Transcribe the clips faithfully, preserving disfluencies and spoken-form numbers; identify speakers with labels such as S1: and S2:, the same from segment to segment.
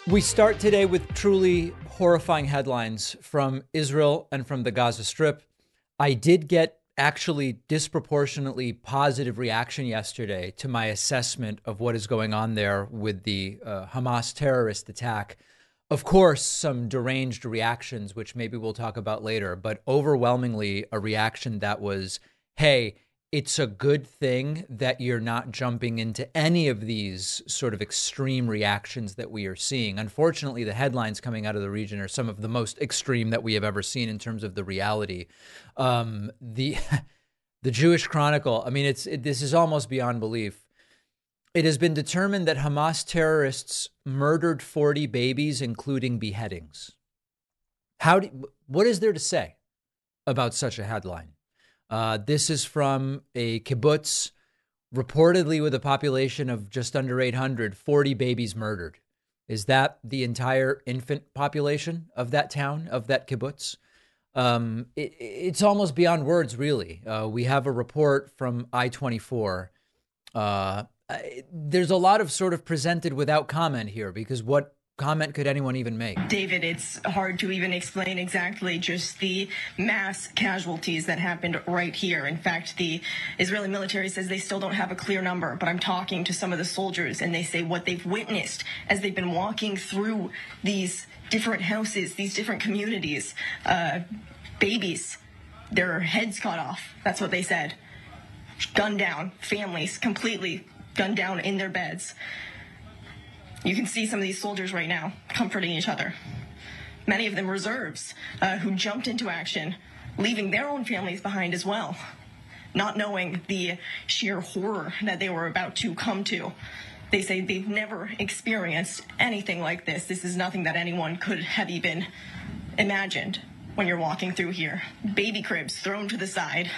S1: We start today with truly horrifying headlines from Israel and from the Gaza Strip. I did get actually disproportionately positive reaction yesterday to my assessment of what is going on there with the uh, Hamas terrorist attack. Of course, some deranged reactions, which maybe we'll talk about later, but overwhelmingly a reaction that was, hey, it's a good thing that you're not jumping into any of these sort of extreme reactions that we are seeing. Unfortunately, the headlines coming out of the region are some of the most extreme that we have ever seen in terms of the reality. Um, the the Jewish Chronicle, I mean, it's it, this is almost beyond belief. It has been determined that Hamas terrorists murdered forty babies, including beheadings. How do, what is there to say about such a headline? Uh, this is from a kibbutz, reportedly with a population of just under eight hundred, forty babies murdered. Is that the entire infant population of that town, of that kibbutz? Um, it, it's almost beyond words, really. Uh, we have a report from I twenty-four. Uh, there's a lot of sort of presented without comment here, because what comment could anyone even make?
S2: David, it's hard to even explain exactly just the mass casualties that happened right here. In fact, the Israeli military says they still don't have a clear number, but I'm talking to some of the soldiers and they say what they've witnessed as they've been walking through these different houses, these different communities, uh, babies, their heads cut off. That's what they said. Gunned down, families completely gunned down in their beds. You can see some of these soldiers right now comforting each other. Many of them reserves uh, who jumped into action, leaving their own families behind as well, not knowing the sheer horror that they were about to come to. They say they've never experienced anything like this. This is nothing that anyone could have even imagined when you're walking through here. Baby cribs thrown to the side.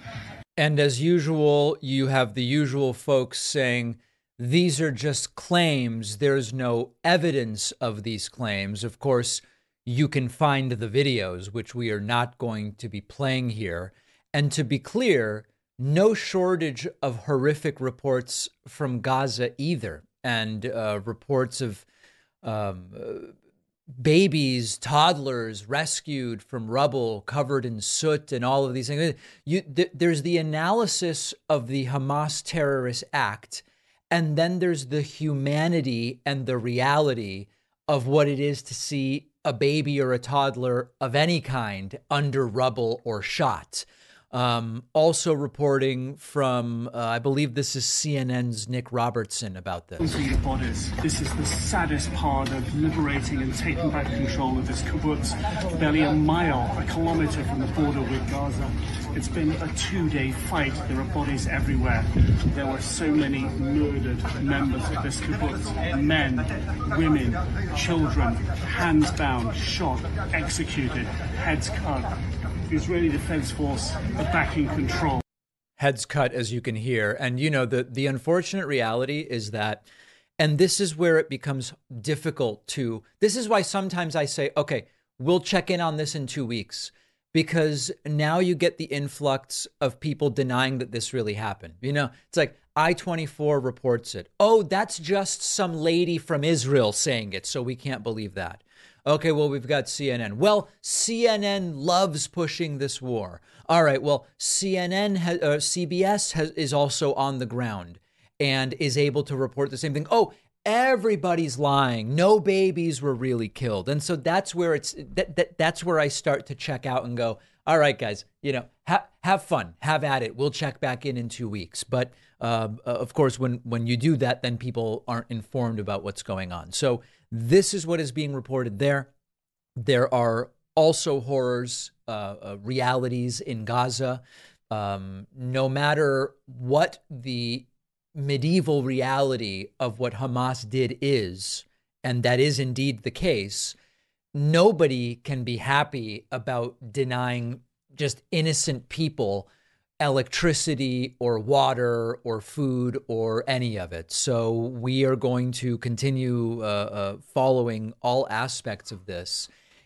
S1: And as usual, you have the usual folks saying, these are just claims. There's no evidence of these claims. Of course, you can find the videos, which we are not going to be playing here. And to be clear, no shortage of horrific reports from Gaza either. And uh, reports of um, uh, babies, toddlers rescued from rubble, covered in soot and all of these things. You, th- there's the analysis of the Hamas terrorist act. And then there's the humanity and the reality of what it is to see a baby or a toddler of any kind under rubble or shot. Um, also reporting from, uh, I believe this is C N N's Nick Robertson about this.
S3: The bodies. This is the saddest part of liberating and taking back control of this kibbutz, barely a mile, a kilometer from the border with Gaza. It's been a two-day fight. There are bodies everywhere. There were so many murdered members of this kibbutz. Men, women, children, hands bound, shot, executed, heads cut. The Israeli Defense Force are back in control.
S1: Heads cut, as you can hear. And, you know, the, the unfortunate reality is that, and this is where it becomes difficult to, this is why sometimes I say, okay, we'll check in on this in two weeks. Because now you get the influx of people denying that this really happened. You know, it's like I twenty-four reports it. Oh, that's just some lady from Israel saying it, so we can't believe that. Okay, well, we've got C N N. Well, C N N loves pushing this war. All right, well, C N N, has, uh, C B S has, is also on the ground and is able to report the same thing. Oh, everybody's lying. No babies were really killed. And so that's where it's that, that that's where I start to check out and go, all right, guys, you know, ha- have fun, have at it. We'll check back in in two weeks. But uh, of course, when when you do that, then people aren't informed about what's going on. So this is what is being reported there. There are also horrors, uh, uh, realities in Gaza. Um, no matter what the medieval reality of what Hamas did is, and that is indeed the case, nobody can be happy about denying just innocent people electricity or water or food or any of it. So we are going to continue uh, uh, following all aspects of this.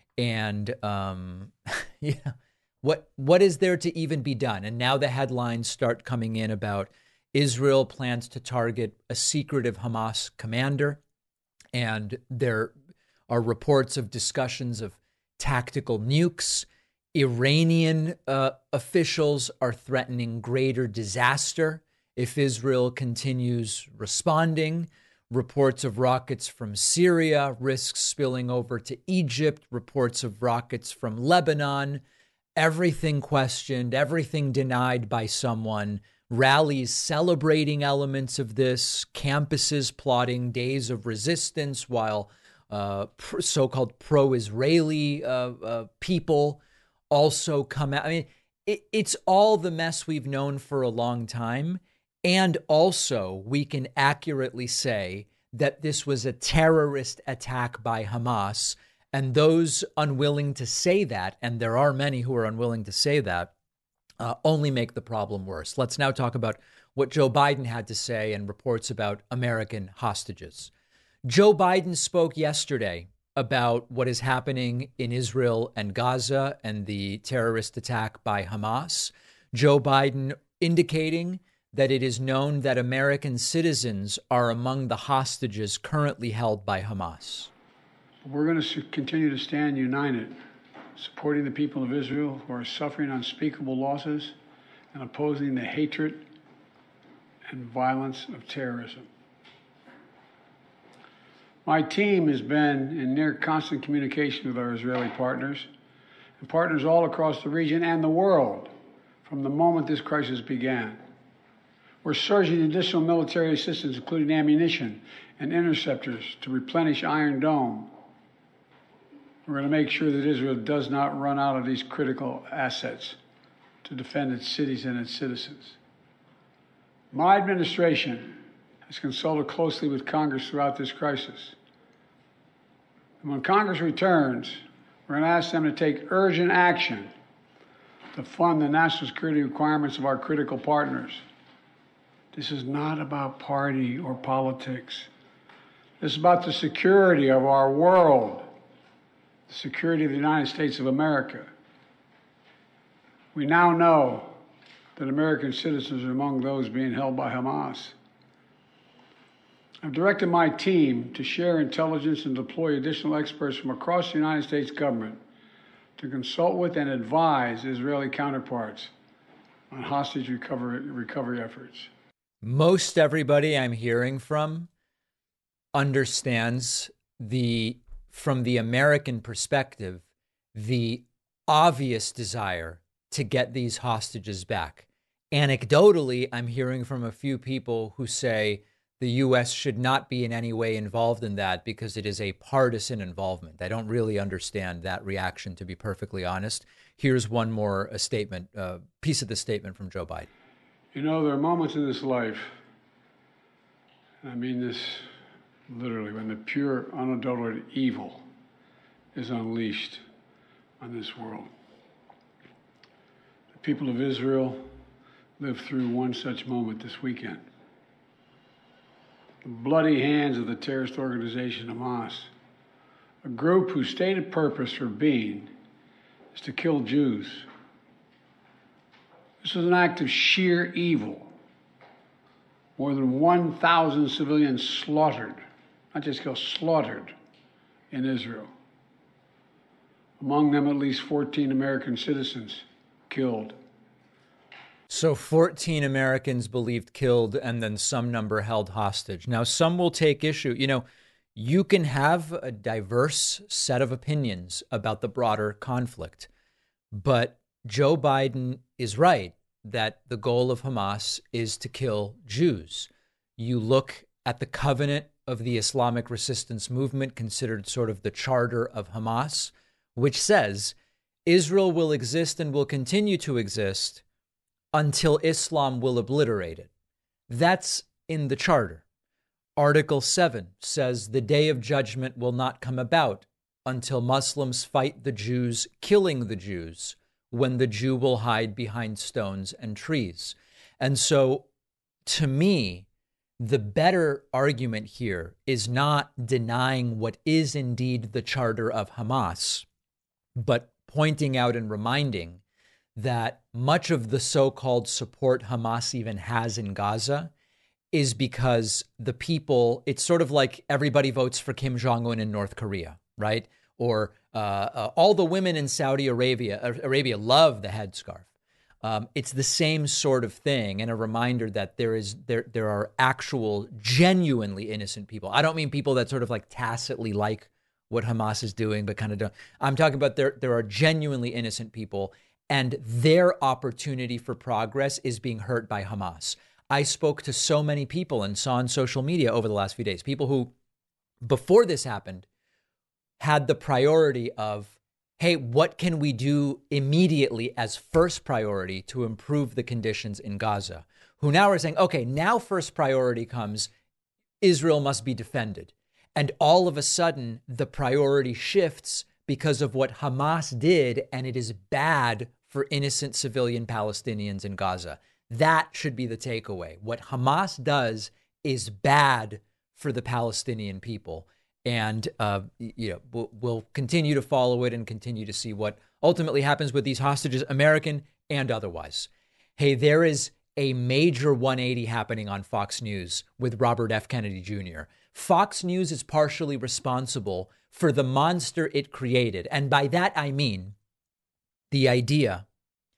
S1: And um, yeah, what what is there to even be done? And now the headlines start coming in about Israel plans to target a secretive Hamas commander, and they're are reports of discussions of tactical nukes. Iranian uh, officials are threatening greater disaster if Israel continues responding. Reports of rockets from Syria, risks spilling over to Egypt, reports of rockets from Lebanon, everything questioned, everything denied by someone, rallies celebrating elements of this, campuses plotting days of resistance while uh, pr- so-called pro-Israeli uh, uh, people also come out. I mean, it, it's all the mess we've known for a long time. And also, we can accurately say that this was a terrorist attack by Hamas. And those unwilling to say that, and there are many who are unwilling to say that, uh, only make the problem worse. Let's now talk about what Joe Biden had to say and reports about American hostages. Joe Biden spoke yesterday about what is happening in Israel and Gaza and the terrorist attack by Hamas. Joe Biden indicating that it is known that American citizens are among the hostages currently held by Hamas.
S4: We're going to continue to stand united, supporting the people of Israel who are suffering unspeakable losses and opposing the hatred and violence of terrorism. My team has been in near constant communication with our Israeli partners and partners all across the region and the world from the moment this crisis began. We're surging additional military assistance, including ammunition and interceptors, to replenish Iron Dome. We're going to make sure that Israel does not run out of these critical assets to defend its cities and its citizens. My administration has consulted closely with Congress throughout this crisis. And when Congress returns, we're going to ask them to take urgent action to fund the national security requirements of our critical partners. This is not about party or politics. This is about the security of our world, the security of the United States of America. We now know that American citizens are among those being held by Hamas. I've directed my team to share intelligence and deploy additional experts from across the United States government to consult with and advise Israeli counterparts on hostage recovery, recovery efforts.
S1: Most everybody I'm hearing from understands the, from the American perspective, the obvious desire to get these hostages back. Anecdotally, I'm hearing from a few people who say the U S should not be in any way involved in that because it is a partisan involvement. I don't really understand that reaction, to be perfectly honest. Here's one more a statement, uh, piece of the statement from Joe Biden.
S4: You know, there are moments in this life, and I mean this literally, when the pure, unadulterated evil is unleashed on this world. The people of Israel lived through one such moment this weekend. The bloody hands of the terrorist organization Hamas, a group whose stated purpose for being is to kill Jews. This was an act of sheer evil. More than one thousand civilians slaughtered, not just killed, slaughtered in Israel. Among them, at least fourteen American citizens killed.
S1: So fourteen Americans believed killed and then some number held hostage. Now, some will take issue. You know, you can have a diverse set of opinions about the broader conflict, but Joe Biden is right that the goal of Hamas is to kill Jews. You look at the covenant of the Islamic resistance movement, considered sort of the charter of Hamas, which says Israel will exist and will continue to exist until Islam will obliterate it. That's in the charter. Article seven says the day of judgment will not come about until Muslims fight the Jews, killing the Jews, when the Jew will hide behind stones and trees. And so, to me, the better argument here is not denying what is indeed the charter of Hamas, but pointing out and reminding that much of the so-called support Hamas even has in Gaza is because the people, it's sort of like everybody votes for Kim Jong-un in North Korea. right? Or uh, uh, all the women in Saudi Arabia, uh, Arabia love the headscarf. Um, it's the same sort of thing, and a reminder that there is there there are actual, genuinely innocent people. I don't mean people that sort of like tacitly like what Hamas is doing, but kind of don't. I'm talking about there there are genuinely innocent people, and their opportunity for progress is being hurt by Hamas. I spoke to so many people and saw on social media over the last few days, people who, before this happened, had the priority of, hey, what can we do immediately as first priority to improve the conditions in Gaza? Who now are saying, okay, now first priority comes, Israel must be defended. And all of a sudden, the priority shifts because of what Hamas did, and it is bad for innocent civilian Palestinians in Gaza. That should be the takeaway. What Hamas does is bad for the Palestinian people. And, uh, you know, we'll, we'll continue to follow it and continue to see what ultimately happens with these hostages, American and otherwise. Hey, there is a major one eighty happening on Fox News with Robert F. Kennedy Junior Fox News is partially responsible for the monster it created. And by that, I mean the idea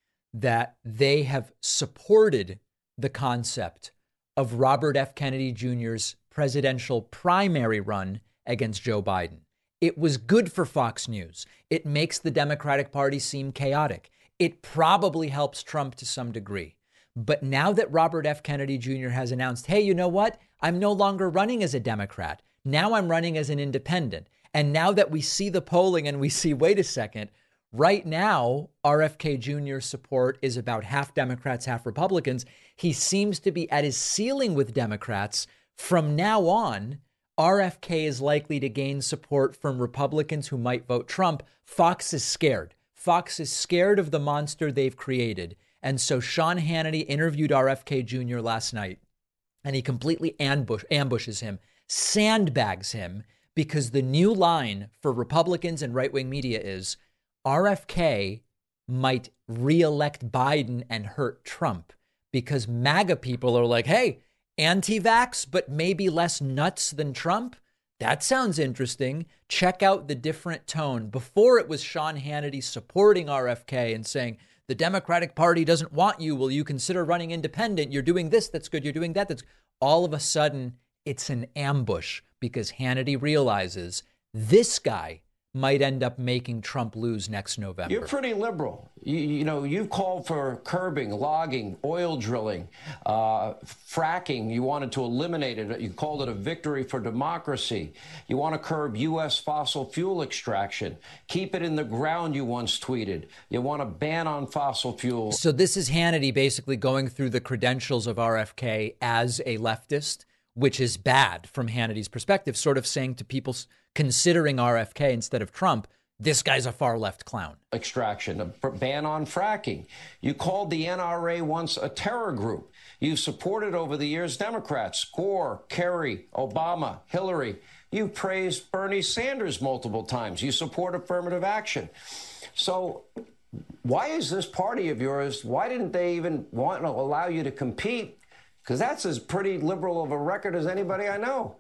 S1: that they have supported the concept of Robert F. Kennedy Junior's presidential primary run against Joe Biden. It was good for Fox News. It makes the Democratic Party seem chaotic. It probably helps Trump to some degree. But now that Robert F. Kennedy Junior has announced, hey, you know what? I'm no longer running as a Democrat. Now I'm running as an independent. And now that we see the polling and we see, wait a second, right now, R F K Junior's support is about half Democrats, half Republicans. He seems to be at his ceiling with Democrats. From now on, R F K is likely to gain support from Republicans who might vote Trump. Fox is scared. Fox is scared of the monster they've created. And so Sean Hannity interviewed R F K Junior last night, and he completely ambush, ambushes him, sandbags him, because the new line for Republicans and right-wing media is R F K might reelect Biden and hurt Trump, because MAGA people are like, hey, anti-vax, but maybe less nuts than Trump? That sounds interesting. Check out the different tone. Before it was Sean Hannity supporting R F K and saying, the Democratic Party doesn't want you. Will you consider running independent? You're doing this. That's good. You're doing that. That's all of a sudden it's an ambush because Hannity realizes this guy might end up making Trump lose next November.
S5: You're pretty liberal. You, you know, you've called for curbing, logging, oil drilling, uh, fracking. You wanted to eliminate it. You called it a victory for democracy. You want to curb U S fossil fuel extraction. Keep it in the ground, you once tweeted. You want a ban on fossil fuels.
S1: So this is Hannity basically going through the credentials of R F K as a leftist, which is bad from Hannity's perspective, sort of saying to people considering R F K instead of Trump, this guy's a far left clown.
S5: Extraction, a ban on fracking. You called the N R A once a terror group. You've supported over the years Democrats, Gore, Kerry, Obama, Hillary. You've praised Bernie Sanders multiple times. You support affirmative action. So why is this party of yours, why didn't they even want to allow you to compete? Because that's as pretty liberal of a record as anybody I know.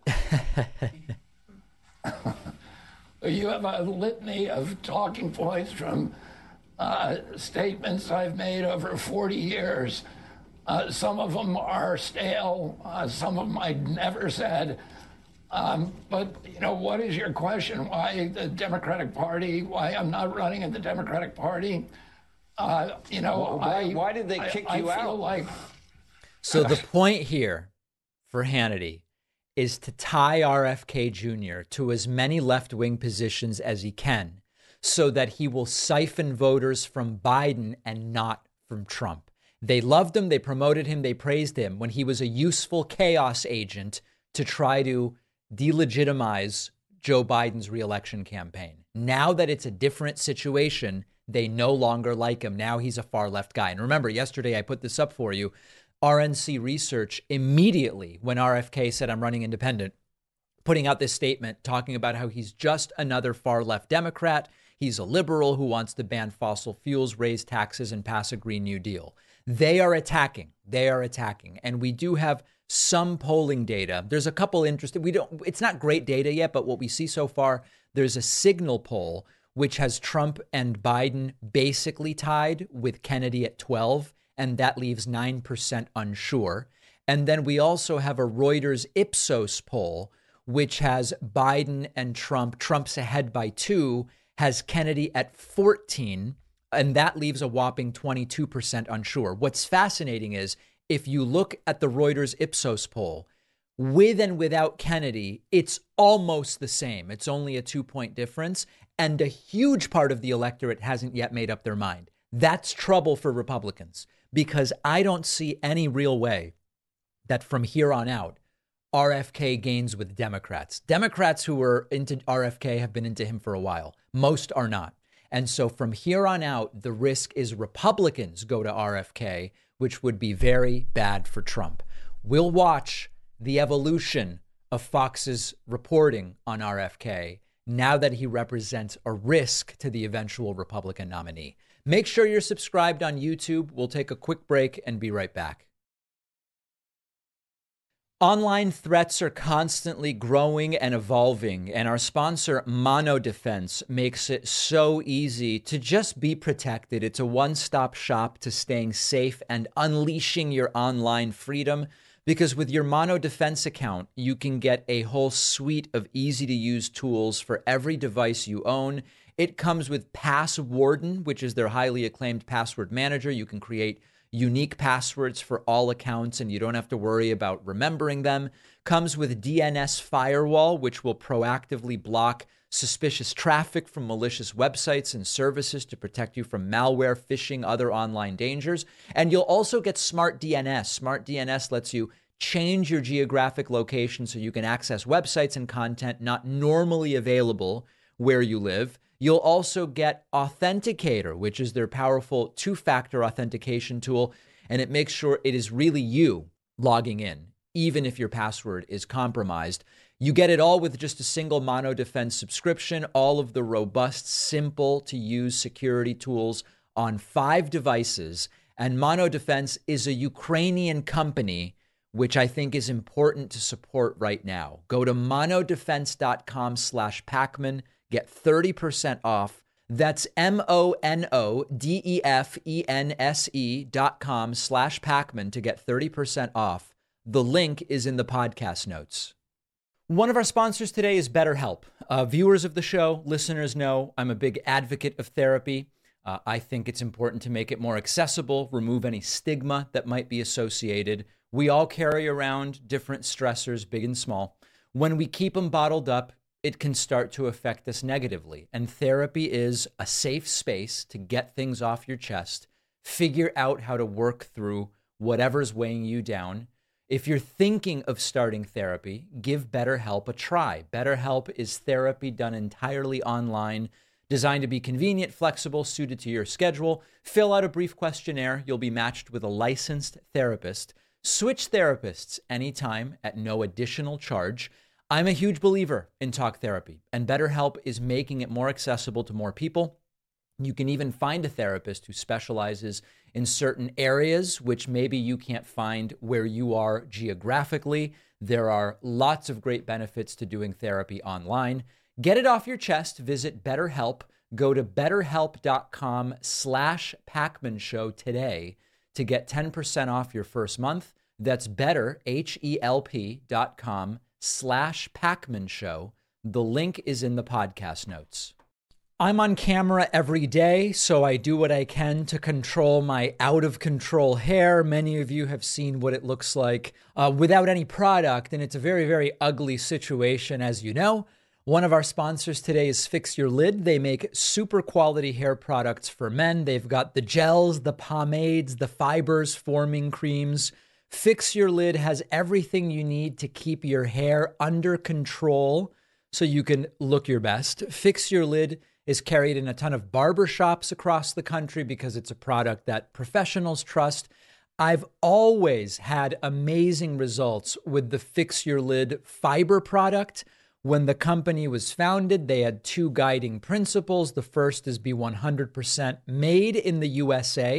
S6: You have a litany of talking points from uh, statements I've made over forty years. Uh, some of them are stale. Uh, some of them I never said. Um, but, you know, what is your question? Why the Democratic Party? Why I'm not running in the Democratic Party? Uh, you know,
S5: well, why,
S6: I,
S5: why did they
S6: I,
S5: kick
S6: I
S5: you
S6: feel
S5: out?
S6: Like,
S1: So the point here for Hannity is to tie R F K Junior to as many left-wing positions as he can so that he will siphon voters from Biden and not from Trump. They loved him. They promoted him. They praised him when he was a useful chaos agent to try to delegitimize Joe Biden's reelection campaign. Now that it's a different situation, they no longer like him. Now he's a far left guy. And remember, yesterday I put this up for you. R N C Research immediately, when R F K said I'm running independent, putting out this statement talking about how he's just another far left Democrat. He's a liberal who wants to ban fossil fuels, raise taxes, and pass a Green New Deal. They are attacking. They are attacking. And we do have some polling data. There's a couple interesting. We don't. It's not great data yet, but what we see so far, there's a Signal poll, which has Trump and Biden basically tied with Kennedy at twelve, and that leaves nine percent unsure. And then we also have a Reuters Ipsos poll, which has Biden and Trump. Trump's ahead by two, has Kennedy at fourteen, and that leaves a whopping twenty-two percent unsure. What's fascinating is if you look at the Reuters Ipsos poll, with and without Kennedy, it's almost the same. It's only a two-point difference, and a huge part of the electorate hasn't yet made up their mind. That's trouble for Republicans, because I don't see any real way that from here on out, R F K gains with Democrats. Democrats who were into R F K have been into him for a while. Most are not. And so from here on out, the risk is Republicans go to R F K, which would be very bad for Trump. We'll watch the evolution of Fox's reporting on R F K now that he represents a risk to the eventual Republican nominee. Make sure you're subscribed on YouTube. We'll take a quick break and be right back. Online threats are constantly growing and evolving, and our sponsor, Mono Defense, makes it so easy to just be protected. It's a one-stop shop to staying safe and unleashing your online freedom, because with your Mono Defense account, you can get a whole suite of easy-to-use tools for every device you own. It comes with Passwarden, which is their highly acclaimed password manager. You can create unique passwords for all accounts, and you don't have to worry about remembering them. Comes with D N S Firewall, which will proactively block suspicious traffic from malicious websites and services to protect you from malware, phishing, other online dangers. And you'll also get Smart D N S. Smart D N S lets you change your geographic location so you can access websites and content not normally available where you live. You'll also get Authenticator, which is their powerful two-factor authentication tool, and it makes sure it is really you logging in, even if your password is compromised. You get it all with just a single Mono Defense subscription, all of the robust, simple-to-use security tools on five devices. And Mono Defense is a Ukrainian company, which I think is important to support right now. Go to monodefense.com slash Pacman. Get thirty percent off. That's M-O-N-O-D-E-F-E-N-S-E dot com slash Pacman to get thirty percent off. The link is in the podcast notes. One of our sponsors today is BetterHelp. Uh, viewers of the show, listeners know I'm a big advocate of therapy. Uh, I think it's important to make it more accessible, remove any stigma that might be associated. We all carry around different stressors, big and small. When we keep them bottled up, it can start to affect us negatively. And therapy is a safe space to get things off your chest, figure out how to work through whatever's weighing you down. If you're thinking of starting therapy, give BetterHelp a try. BetterHelp is therapy done entirely online, designed to be convenient, flexible, suited to your schedule. Fill out a brief questionnaire. You'll be matched with a licensed therapist. Switch therapists anytime at no additional charge. I'm a huge believer in talk therapy, and BetterHelp is making it more accessible to more people. You can even find a therapist who specializes in certain areas, which maybe you can't find where you are geographically. There are lots of great benefits to doing therapy online. Get it off your chest. Visit BetterHelp. Go to betterhelp.com slash Pacman Show today to get ten percent off your first month. That's better, H-E-L-P dot com slash Pacman Show. The link is in the podcast notes. I'm on camera every day, so I do what I can to control my out-of-control hair. Many of you have seen what it looks like uh, without any product, and it's a very, very ugly situation, as you know. One of our sponsors today is Fix Your Lid. They make super quality hair products for men. They've got the gels, the pomades, the fibers, forming creams. Fix Your Lid has everything you need to keep your hair under control so you can look your best. Fix Your Lid is carried in a ton of barbershops across the country because it's a product that professionals trust. I've always had amazing results with the Fix Your Lid fiber product. When the company was founded, they had two guiding principles. The first is be one hundred percent made in the U S A.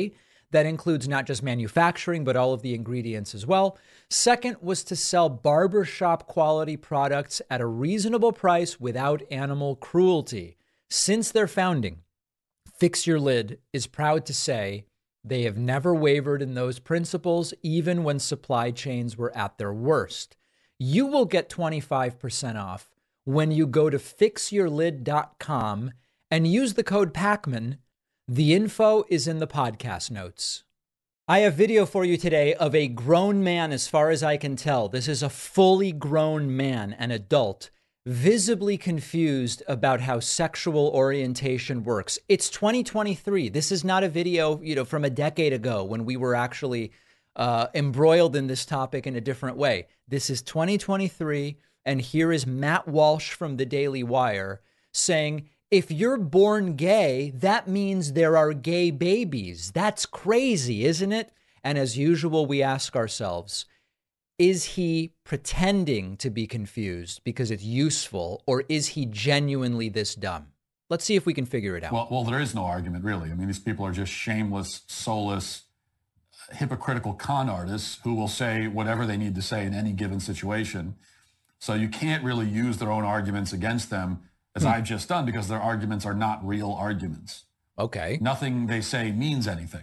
S1: That includes not just manufacturing, but all of the ingredients as well. Second was to sell barbershop quality products at a reasonable price without animal cruelty. Since their founding, Fix Your Lid is proud to say they have never wavered in those principles, even when supply chains were at their worst. You will get twenty-five percent off when you go to fix your lid dot com and use the code Pacman. The info is in the podcast notes. I have video for you today of a grown man, as far as I can tell. This is a fully grown man, an adult, visibly confused about how sexual orientation works. It's twenty twenty-three. This is not a video, you know, from a decade ago when we were actually uh, embroiled in this topic in a different way. This is twenty twenty-three, and here is Matt Walsh from the Daily Wire saying, if you're born gay, that means there are gay babies. That's crazy, isn't it? And as usual, we ask ourselves, is he pretending to be confused because it's useful, or is he genuinely this dumb? Let's see if we can figure it out.
S7: Well, well, there is no argument, really. I mean, these people are just shameless, soulless, hypocritical con artists who will say whatever they need to say in any given situation. So you can't really use their own arguments against them, as hmm. I've just done, because their arguments are not real arguments.
S1: Okay.
S7: Nothing they say means anything.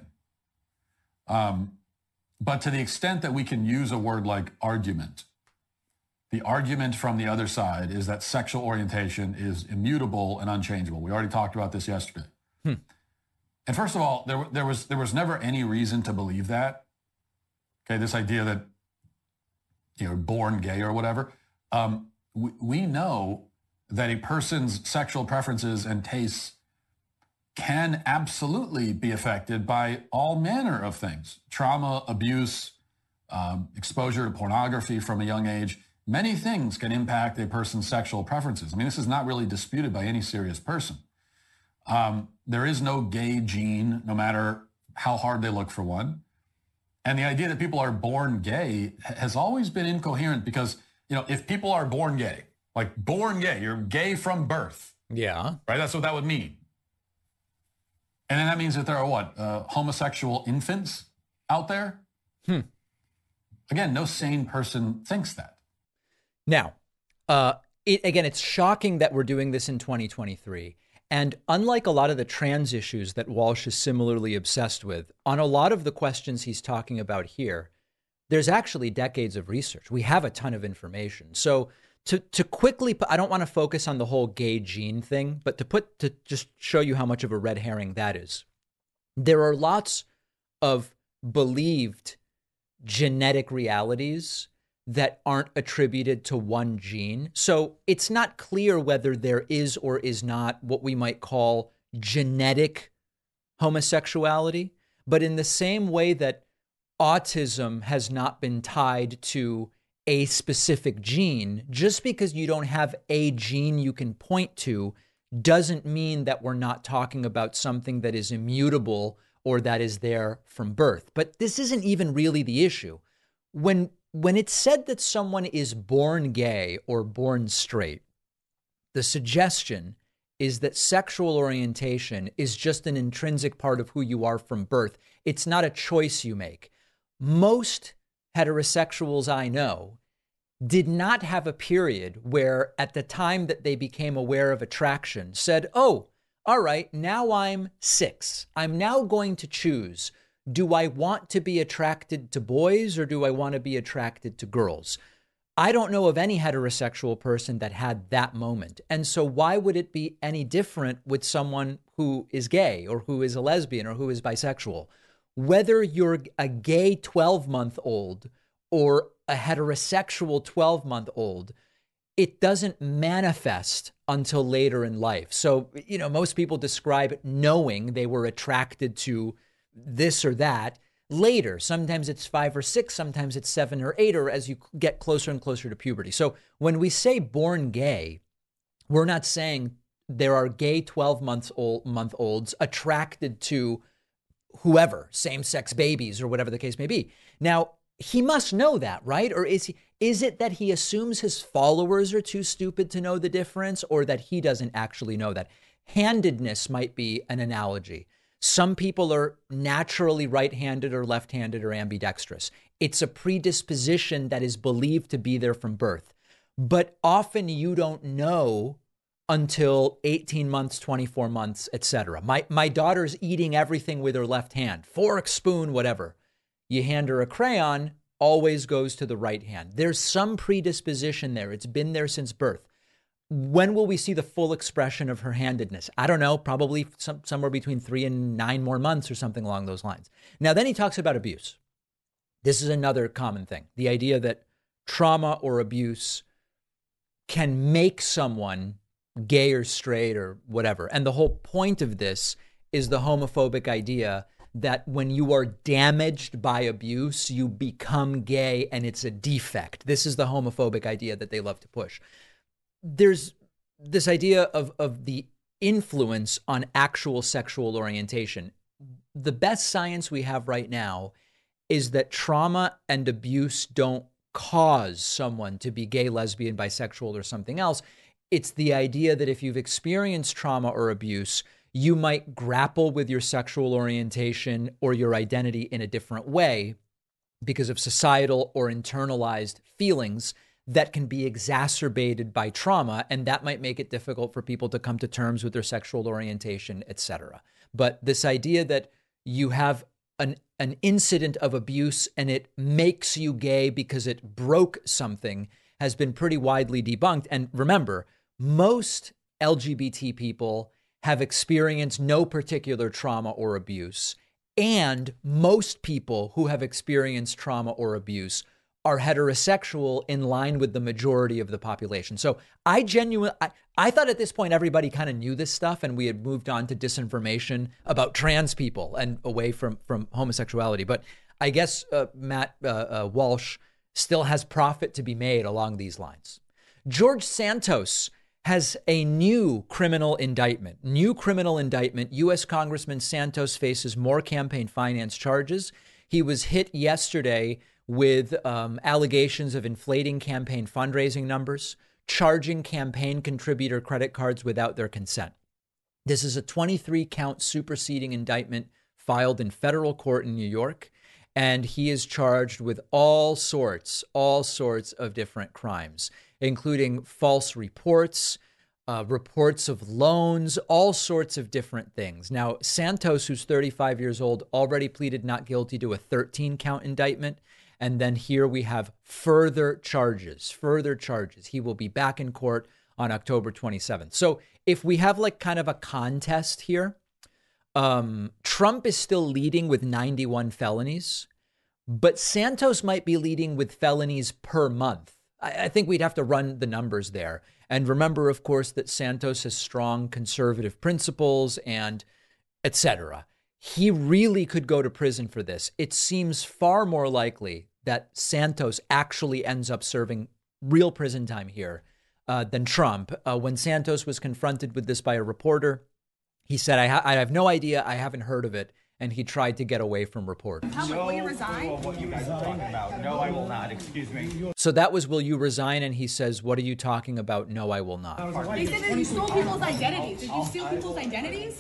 S7: Um, but to the extent that we can use a word like argument, the argument from the other side is that sexual orientation is immutable and unchangeable. We already talked about this yesterday. Hmm. And first of all, there, there was there was never any reason to believe that. Okay, this idea that, you know, born gay or whatever. Um, we, we know that a person's sexual preferences and tastes can absolutely be affected by all manner of things. Trauma, abuse, um, exposure to pornography from a young age. Many things can impact a person's sexual preferences. I mean, this is not really disputed by any serious person. Um, there is no gay gene, no matter how hard they look for one. And the idea that people are born gay has always been incoherent because, you know, if people are born gay, like born gay, you're gay from birth.
S1: Yeah.
S7: Right? That's what that would mean. And then that means that there are what? Uh, homosexual infants out there?
S1: Hmm.
S7: Again, no sane person thinks that.
S1: Now, uh, it, again, it's shocking that we're doing this in twenty twenty-three. And unlike a lot of the trans issues that Walsh is similarly obsessed with, on a lot of the questions he's talking about here, there's actually decades of research. We have a ton of information. So to to quickly put, I don't want to focus on the whole gay gene thing, but to put to just show you how much of a red herring that is. There are lots of believed genetic realities that aren't attributed to one gene. So it's not clear whether there is or is not what we might call genetic homosexuality. But in the same way that autism has not been tied to a specific gene, just because you don't have a gene you can point to doesn't mean that we're not talking about something that is immutable or that is there from birth. But this isn't even really the issue. When when it's said that someone is born gay or born straight, the suggestion is that sexual orientation is just an intrinsic part of who you are from birth. It's not a choice you make. Most heterosexuals I know did not have a period where at the time that they became aware of attraction said, oh, all right, now I'm six. I'm now going to choose. Do I want to be attracted to boys or do I want to be attracted to girls? I don't know of any heterosexual person that had that moment. And so why would it be any different with someone who is gay or who is a lesbian or who is bisexual? Whether you're a gay twelve-month-old or a heterosexual twelve-month-old, it doesn't manifest until later in life. So, you know, most people describe knowing they were attracted to this or that later. Sometimes it's five or six, sometimes it's seven or eight, or as you get closer and closer to puberty. So when we say born gay, we're not saying there are gay twelve-month-olds attracted to whoever, same-sex babies or whatever the case may be. Now, he must know that, right? Or is he, is it that he assumes his followers are too stupid to know the difference, or that he doesn't actually know that? Handedness might be an analogy. Some people are naturally right-handed or left-handed or ambidextrous. It's a predisposition that is believed to be there from birth. But often you don't know until eighteen months, twenty-four months, et cetera. My, my daughter's eating everything with her left hand, fork, spoon, whatever. You hand her a crayon, always goes to the right hand. There's some predisposition there. It's been there since birth. When will we see the full expression of her handedness? I don't know, probably some, somewhere between three and nine more months or something along those lines. Now, then he talks about abuse. This is another common thing. The idea that trauma or abuse can make someone gay or straight or whatever. And the whole point of this is the homophobic idea that when you are damaged by abuse, you become gay and it's a defect. This is the homophobic idea that they love to push. There's this idea of, of the influence on actual sexual orientation. The best science we have right now is that trauma and abuse don't cause someone to be gay, lesbian, bisexual, or something else. It's the idea that if you've experienced trauma or abuse, you might grapple with your sexual orientation or your identity in a different way because of societal or internalized feelings that can be exacerbated by trauma, and that might make it difficult for people to come to terms with their sexual orientation, et cetera. But this idea that you have an, an incident of abuse and it makes you gay because it broke something has been pretty widely debunked. And remember, most L G B T people have experienced no particular trauma or abuse, and most people who have experienced trauma or abuse are heterosexual in line with the majority of the population. So I genuinely, I, I thought at this point everybody kind of knew this stuff and we had moved on to disinformation about trans people and away from, from homosexuality. But I guess uh, Matt uh, uh, Walsh still has profit to be made along these lines. George Santos has a new criminal indictment. New criminal indictment. U S Congressman Santos faces more campaign finance charges. He was hit yesterday with um, allegations of inflating campaign fundraising numbers, charging campaign contributor credit cards without their consent. This is a twenty-three count superseding indictment filed in federal court in New York, and he is charged with all sorts, all sorts of different crimes, including false reports, uh, reports of loans, all sorts of different things. Now, Santos, who's thirty-five years old, already pleaded not guilty to a thirteen count indictment. And then here we have further charges, further charges. He will be back in court on October twenty-seventh. So if we have like kind of a contest here, um, Trump is still leading with ninety-one felonies, but Santos might be leading with felonies per month. I, I think we'd have to run the numbers there. And remember, of course, that Santos has strong conservative principles and et cetera. He really could go to prison for this. It seems far more likely that Santos actually ends up serving real prison time here uh, than Trump. Uh, when Santos was confronted with this by a reporter, he said, I, ha- I have no idea. I haven't heard of it. And he tried to get away from reporters.
S8: How, will you resign? What you guys are talking about. No, I will not. Excuse me.
S1: So that was, will you resign? And he says, what are you talking about? No, I will not.
S9: They said that you stole people's identities. Did you steal people's identities?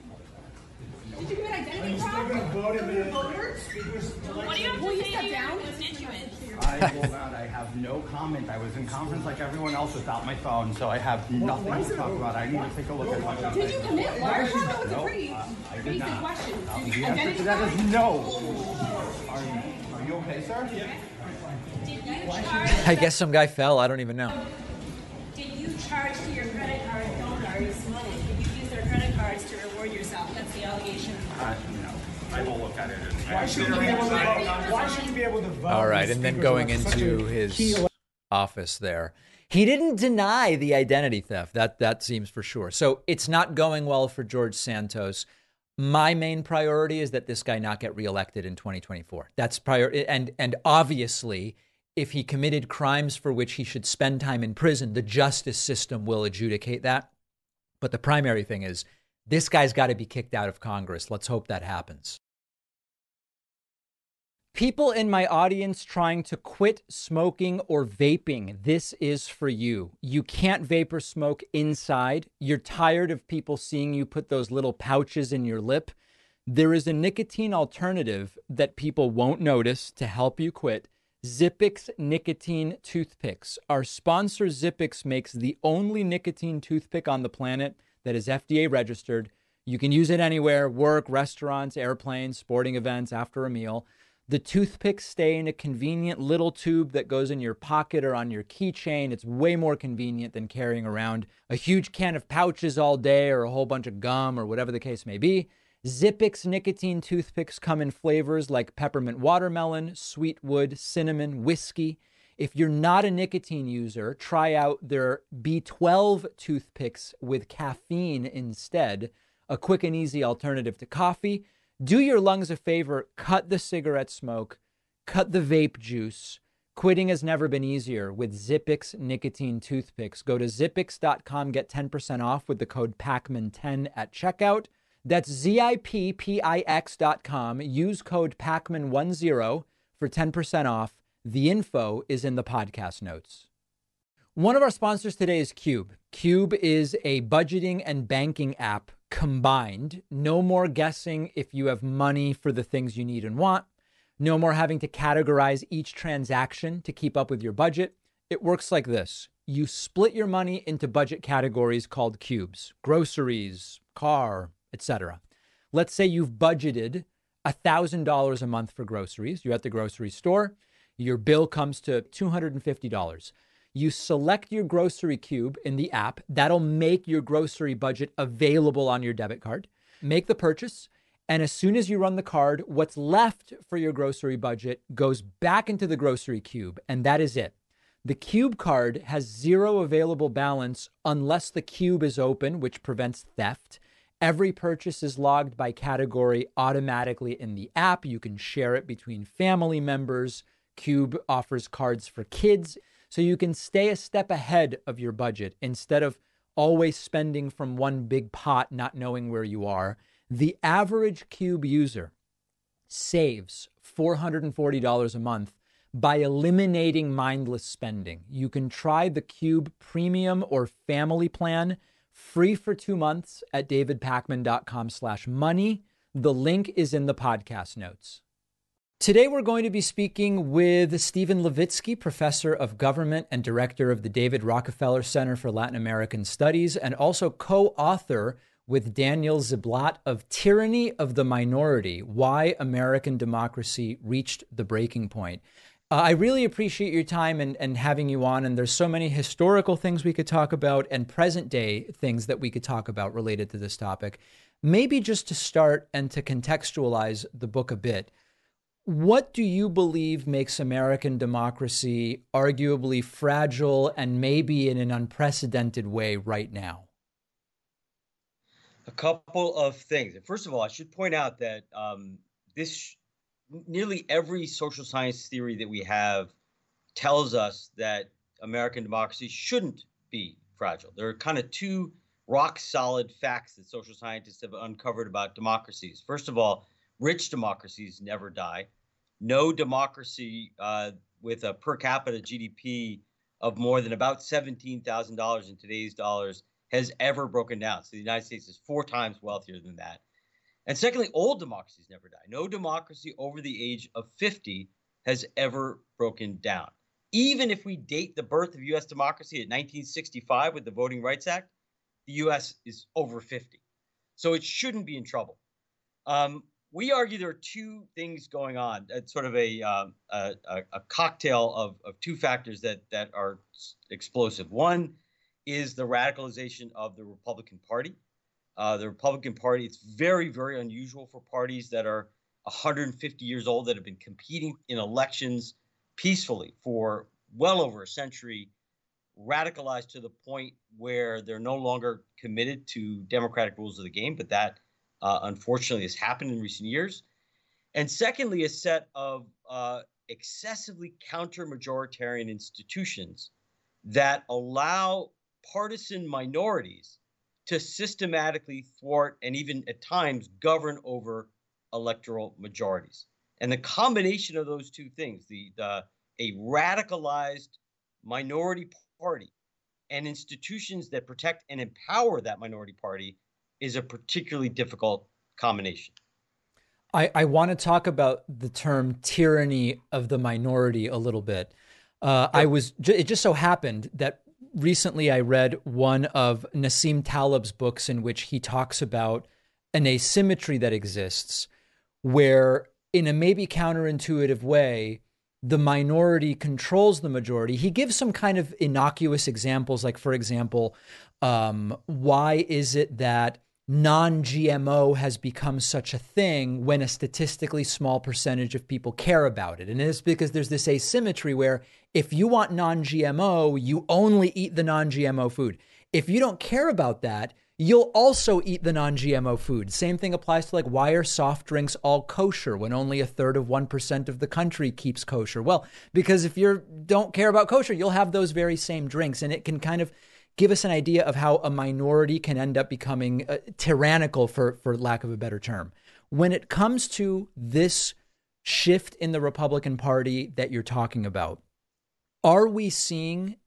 S9: Did you commit identity fraud? Voters?
S10: What do you have
S9: Will
S10: to
S9: you
S10: say
S9: step
S10: to
S9: down?
S10: your constituents?
S8: I will not. I have no comment. I was in conference like everyone else without my phone, so I have nothing to talk about. I need to take a look at my.
S9: Did you commit large fraud? That was a pretty
S8: I did
S9: basic
S8: not.
S9: question. Did
S8: The
S9: you
S8: answer
S9: identity
S8: to that
S9: fraud?
S8: is no. Are you, are you okay, sir?
S10: Did you charge?
S1: I guess some guy fell. I don't even know.
S10: Did you charge to your credit card donors money? Did you use their credit cards to reward yourself? That's the allegation.
S8: Uh, no. I will look at it. And
S11: Why should you be able to vote? Why should you be able to vote?
S1: All right. And then going into his office there. He didn't deny the identity theft. That that seems for sure. So it's not going well for George Santos. My main priority is that this guy not get reelected in twenty twenty-four. That's prior. And, and obviously, if he committed crimes for which he should spend time in prison, the justice system will adjudicate that. But the primary thing is this guy's got to be kicked out of Congress. Let's hope that happens. People in my audience trying to quit smoking or vaping, this is for you. You can't vape or smoke inside. You're tired of people seeing you put those little pouches in your lip. There is a nicotine alternative that people won't notice to help you quit. Zippix nicotine toothpicks. Our sponsor Zippix makes the only nicotine toothpick on the planet that is F D A registered. You can use it anywhere, work, restaurants, airplanes, sporting events, after a meal. The toothpicks stay in a convenient little tube that goes in your pocket or on your keychain. It's way more convenient than carrying around a huge can of pouches all day or a whole bunch of gum or whatever the case may be. Zippix nicotine toothpicks come in flavors like peppermint watermelon, sweet wood, cinnamon, whiskey. If you're not a nicotine user, try out their B twelve toothpicks with caffeine instead, a quick and easy alternative to coffee. Do your lungs a favor, cut the cigarette smoke, cut the vape juice. Quitting has never been easier with Zippix nicotine toothpicks. Go to zippix dot com, get ten percent off with the code Pacman ten at checkout. That's Z I P P I X dot com. Use code Pacman ten for ten percent off. The info is in the podcast notes. One of our sponsors today is Cube. Cube is a budgeting and banking app combined. No more guessing if you have money for the things you need and want. No more having to categorize each transaction to keep up with your budget. It works like this. You split your money into budget categories called cubes: groceries, car, et cetera. Let's say you've budgeted one thousand dollars a month for groceries. You're at the grocery store. Your bill comes to two hundred fifty dollars. You select your grocery cube in the app. That'll make your grocery budget available on your debit card. Make the purchase. And as soon as you run the card, what's left for your grocery budget goes back into the grocery cube. And that is it. The Cube card has zero available balance unless the cube is open, which prevents theft. Every purchase is logged by category automatically in the app. You can share it between family members. Cube offers cards for kids, so you can stay a step ahead of your budget instead of always spending from one big pot, not knowing where you are. The average Cube user saves four hundred forty dollars a month by eliminating mindless spending. You can try the Cube Premium or Family Plan free for two months at davidpacman.com slash money. The link is in the podcast notes. Today, we're going to be speaking with Stephen Levitsky, professor of government and director of the David Rockefeller Center for Latin American Studies, and also co-author with Daniel Ziblatt of Tyranny of the Minority: Why American Democracy Reached the Breaking Point. Uh, I really appreciate your time and, and having you on. And there's so many historical things we could talk about and present day things that we could talk about related to this topic. Maybe just to start and to contextualize the book a bit, what do you believe makes American democracy arguably fragile and maybe in an unprecedented way right now?
S12: A couple of things. First of all, I should point out that um, this nearly every social science theory that we have tells us that American democracy shouldn't be fragile. There are kind of two rock solid facts that social scientists have uncovered about democracies. First of all, rich democracies never die. No democracy uh, with a per capita G D P of more than about seventeen thousand dollars in today's dollars has ever broken down. So the United States is four times wealthier than that. And secondly, old democracies never die. No democracy over the age of fifty has ever broken down. Even if we date the birth of U S democracy at nineteen sixty-five with the Voting Rights Act, the U S is over fifty. So it shouldn't be in trouble. Um, we argue there are two things going on. It's sort of a, uh, a, a cocktail of, of two factors that, that are explosive. One is the radicalization of the Republican Party. Uh, the Republican Party, it's very, very unusual for parties that are one hundred fifty years old that have been competing in elections peacefully for well over a century, radicalized to the point where they're no longer committed to democratic rules of the game. But that, uh, unfortunately, has happened in recent years. And secondly, a set of uh, excessively counter-majoritarian institutions that allow partisan minorities to systematically thwart and even at times govern over electoral majorities. And the combination of those two things, the, the a radicalized minority party and institutions that protect and empower that minority party, is a particularly difficult combination.
S1: I, I want to talk about the term tyranny of the minority a little bit. Uh, I was, it just so happened that recently I read one of Nassim Taleb's books in which he talks about an asymmetry that exists where, in a maybe counterintuitive way, the minority controls the majority. He gives some kind of innocuous examples, like, for example, um, why is it that non-G M O has become such a thing when a statistically small percentage of people care about it? And it's because there's this asymmetry where if you want non-G M O, you only eat the non-G M O food. If you don't care about that, you'll also eat the non-G M O food. Same thing applies to, like, why are soft drinks all kosher when only a third of one percent of the country keeps kosher? Well, because if you don't care about kosher, you'll have those very same drinks. And it can kind of give us an idea of how a minority can end up becoming uh, tyrannical, for, for lack of a better term. When it comes to this shift in the Republican Party that you're talking about, are we seeing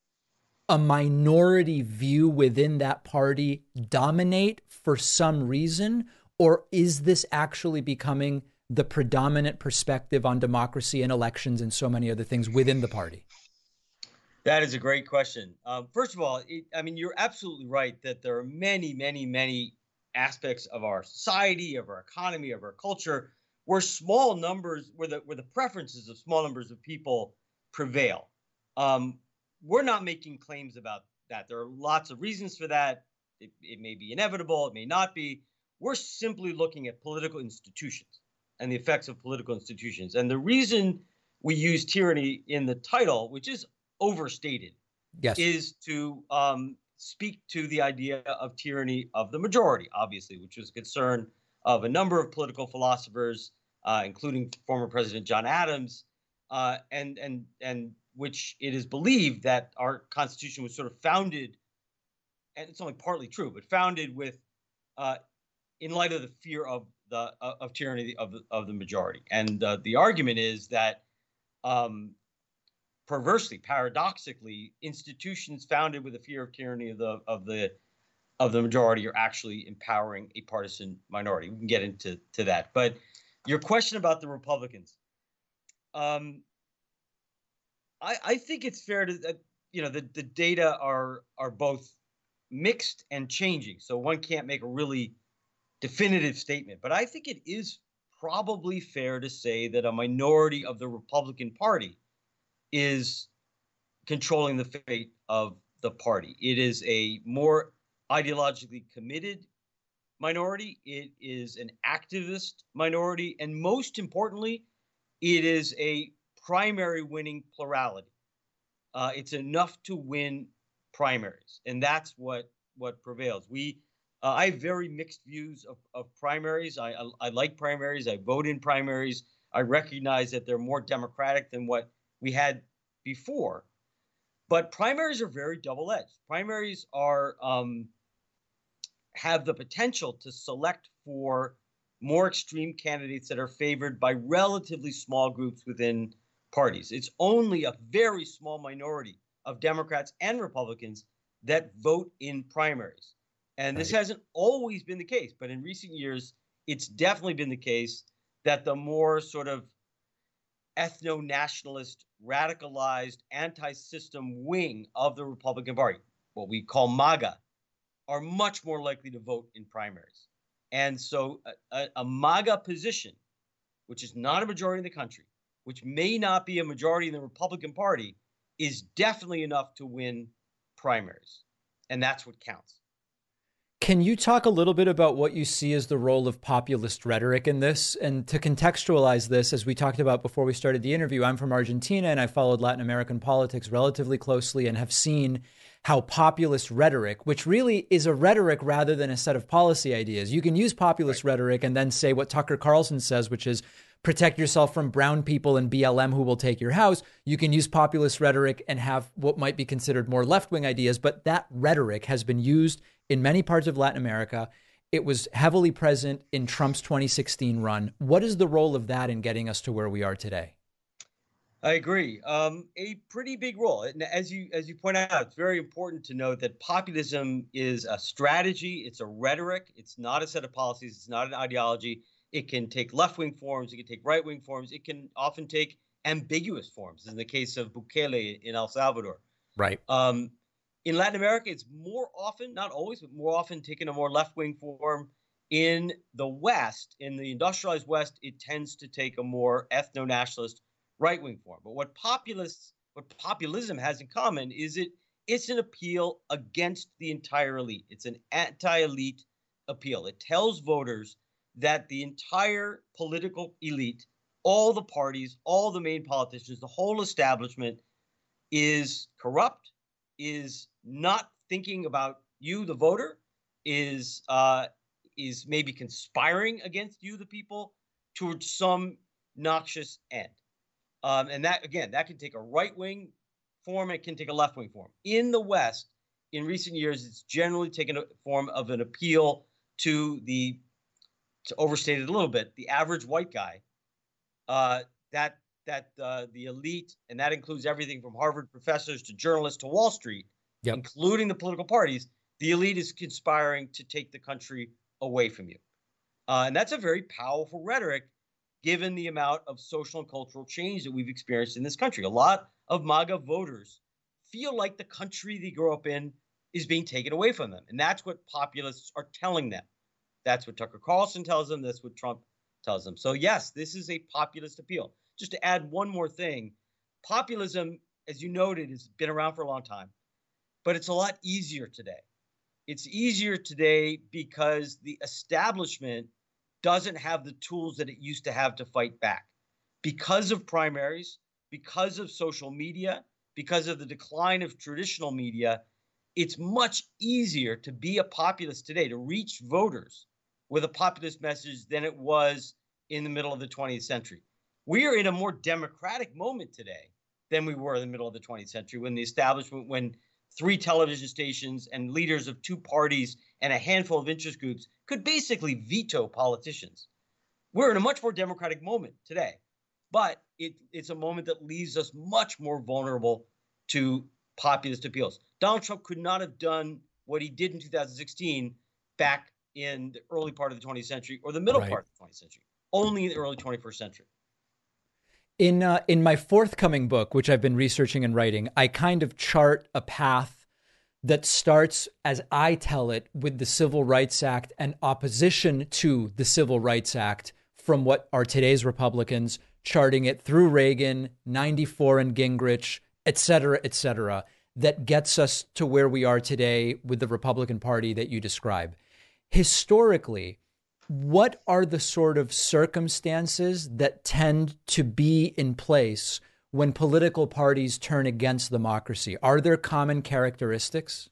S1: a minority view within that party dominate for some reason? Or is this actually becoming the predominant perspective on democracy and elections and so many other things within the party?
S12: That is a great question. Um, first of all, it, I mean, you're absolutely right that there are many, many, many aspects of our society, of our economy, of our culture, where small numbers, where the where the preferences of small numbers of people prevail. Um, we're not making claims about that. There are lots of reasons for that. It, it may be inevitable. It may not be. We're simply looking at political institutions and the effects of political institutions. And the reason we use tyranny in the title, which is overstated,
S1: yes,
S12: is to um, speak to the idea of tyranny of the majority, obviously, which was a concern of a number of political philosophers, uh, including former President John Adams, uh, and and and which it is believed that our Constitution was sort of founded, and it's only partly true, but founded with, uh, in light of the fear of the uh, of tyranny of the, of the majority. And uh, the argument is that, um, perversely, paradoxically, institutions founded with a fear of tyranny of the of the of the majority are actually empowering a partisan minority. We can get into to that. But your question about the Republicans, um, I, I think it's fair to uh, you know the, the data are are both mixed and changing. So one can't make a really definitive statement. But I think it is probably fair to say that a minority of the Republican Party is controlling the fate of the party. It is a more ideologically committed minority. It is an activist minority. And most importantly, it is a primary winning plurality. Uh, it's enough to win primaries. And that's what, what prevails. We, uh, I have very mixed views of, of primaries. I, I, I like primaries. I vote in primaries. I recognize that they're more democratic than what we had before, but primaries are very double-edged. Primaries are um, have the potential to select for more extreme candidates that are favored by relatively small groups within parties. It's only a very small minority of Democrats and Republicans that vote in primaries. And this hasn't always been the case, but in recent years, it's definitely been the case that the more sort of ethno-nationalist, radicalized, anti-system wing of the Republican Party, what we call MAGA, are much more likely to vote in primaries. And so a, a MAGA position, which is not a majority in the country, which may not be a majority in the Republican Party, is definitely enough to win primaries. And that's what counts.
S1: Can you talk a little bit about what you see as the role of populist rhetoric in this? And to contextualize this, as we talked about before we started the interview, I'm from Argentina and I followed Latin American politics relatively closely and have seen how populist rhetoric, which really is a rhetoric rather than a set of policy ideas. You can use populist right. rhetoric and then say what Tucker Carlson says, which is protect yourself from brown people and B L M who will take your house. You can use populist rhetoric and have what might be considered more left-wing ideas, but that rhetoric has been used in many parts of Latin America. It was heavily present in Trump's twenty sixteen run. What is the role of that in getting us to where we are today?
S12: I agree. Um, a pretty big role. And as you as you point out, it's very important to note that populism is a strategy. It's a rhetoric. It's not a set of policies. It's not an ideology. It can take left-wing forms. It can take right-wing forms. It can often take ambiguous forms, in the case of Bukele in El Salvador.
S1: Right.
S12: Um, in Latin America, it's more often, not always, but more often taken a more left-wing form. In the West, in the industrialized West, it tends to take a more ethno-nationalist right-wing form. But what populists, what populism has in common is it it's an appeal against the entire elite. It's an anti-elite appeal. It tells voters that the entire political elite, all the parties, all the main politicians, the whole establishment is corrupt, is not thinking about you, the voter, is uh, is maybe conspiring against you, the people, towards some noxious end. Um, and that, again, that can take a right-wing form. It can take a left-wing form. In the West, in recent years, it's generally taken a form of an appeal to the, to overstate it a little bit, the average white guy, uh, that that uh, the elite, and that includes everything from Harvard professors to journalists to Wall Street, yep. including the political parties, the elite is conspiring to take the country away from you. Uh, and that's a very powerful rhetoric, given the amount of social and cultural change that we've experienced in this country. A lot of MAGA voters feel like the country they grew up in is being taken away from them. And that's what populists are telling them. That's what Tucker Carlson tells them. That's what Trump tells them. So yes, this is a populist appeal. Just to add one more thing, populism, as you noted, has been around for a long time, but it's a lot easier today. It's easier today because the establishment doesn't have the tools that it used to have to fight back. Because of primaries, because of social media, because of the decline of traditional media, it's much easier to be a populist today, to reach voters with a populist message than it was in the middle of the twentieth century. We are in a more democratic moment today than we were in the middle of the twentieth century, when the establishment, when three television stations and leaders of two parties and a handful of interest groups could basically veto politicians. We're in a much more democratic moment today, but it, it's a moment that leaves us much more vulnerable to populist appeals. Donald Trump could not have done what he did in two thousand sixteen back in the early part of the twentieth century or the middle right. part of the twentieth century, only in the early twenty-first century.
S1: In uh, in my forthcoming book, which I've been researching and writing, I kind of chart a path that starts, as I tell it, with the Civil Rights Act and opposition to the Civil Rights Act from what are today's Republicans, charting it through Reagan, ninety-four and Gingrich, et cetera, et cetera, that gets us to where we are today with the Republican Party that you describe. Historically, what are the sort of circumstances that tend to be in place when political parties turn against democracy? Are there common characteristics?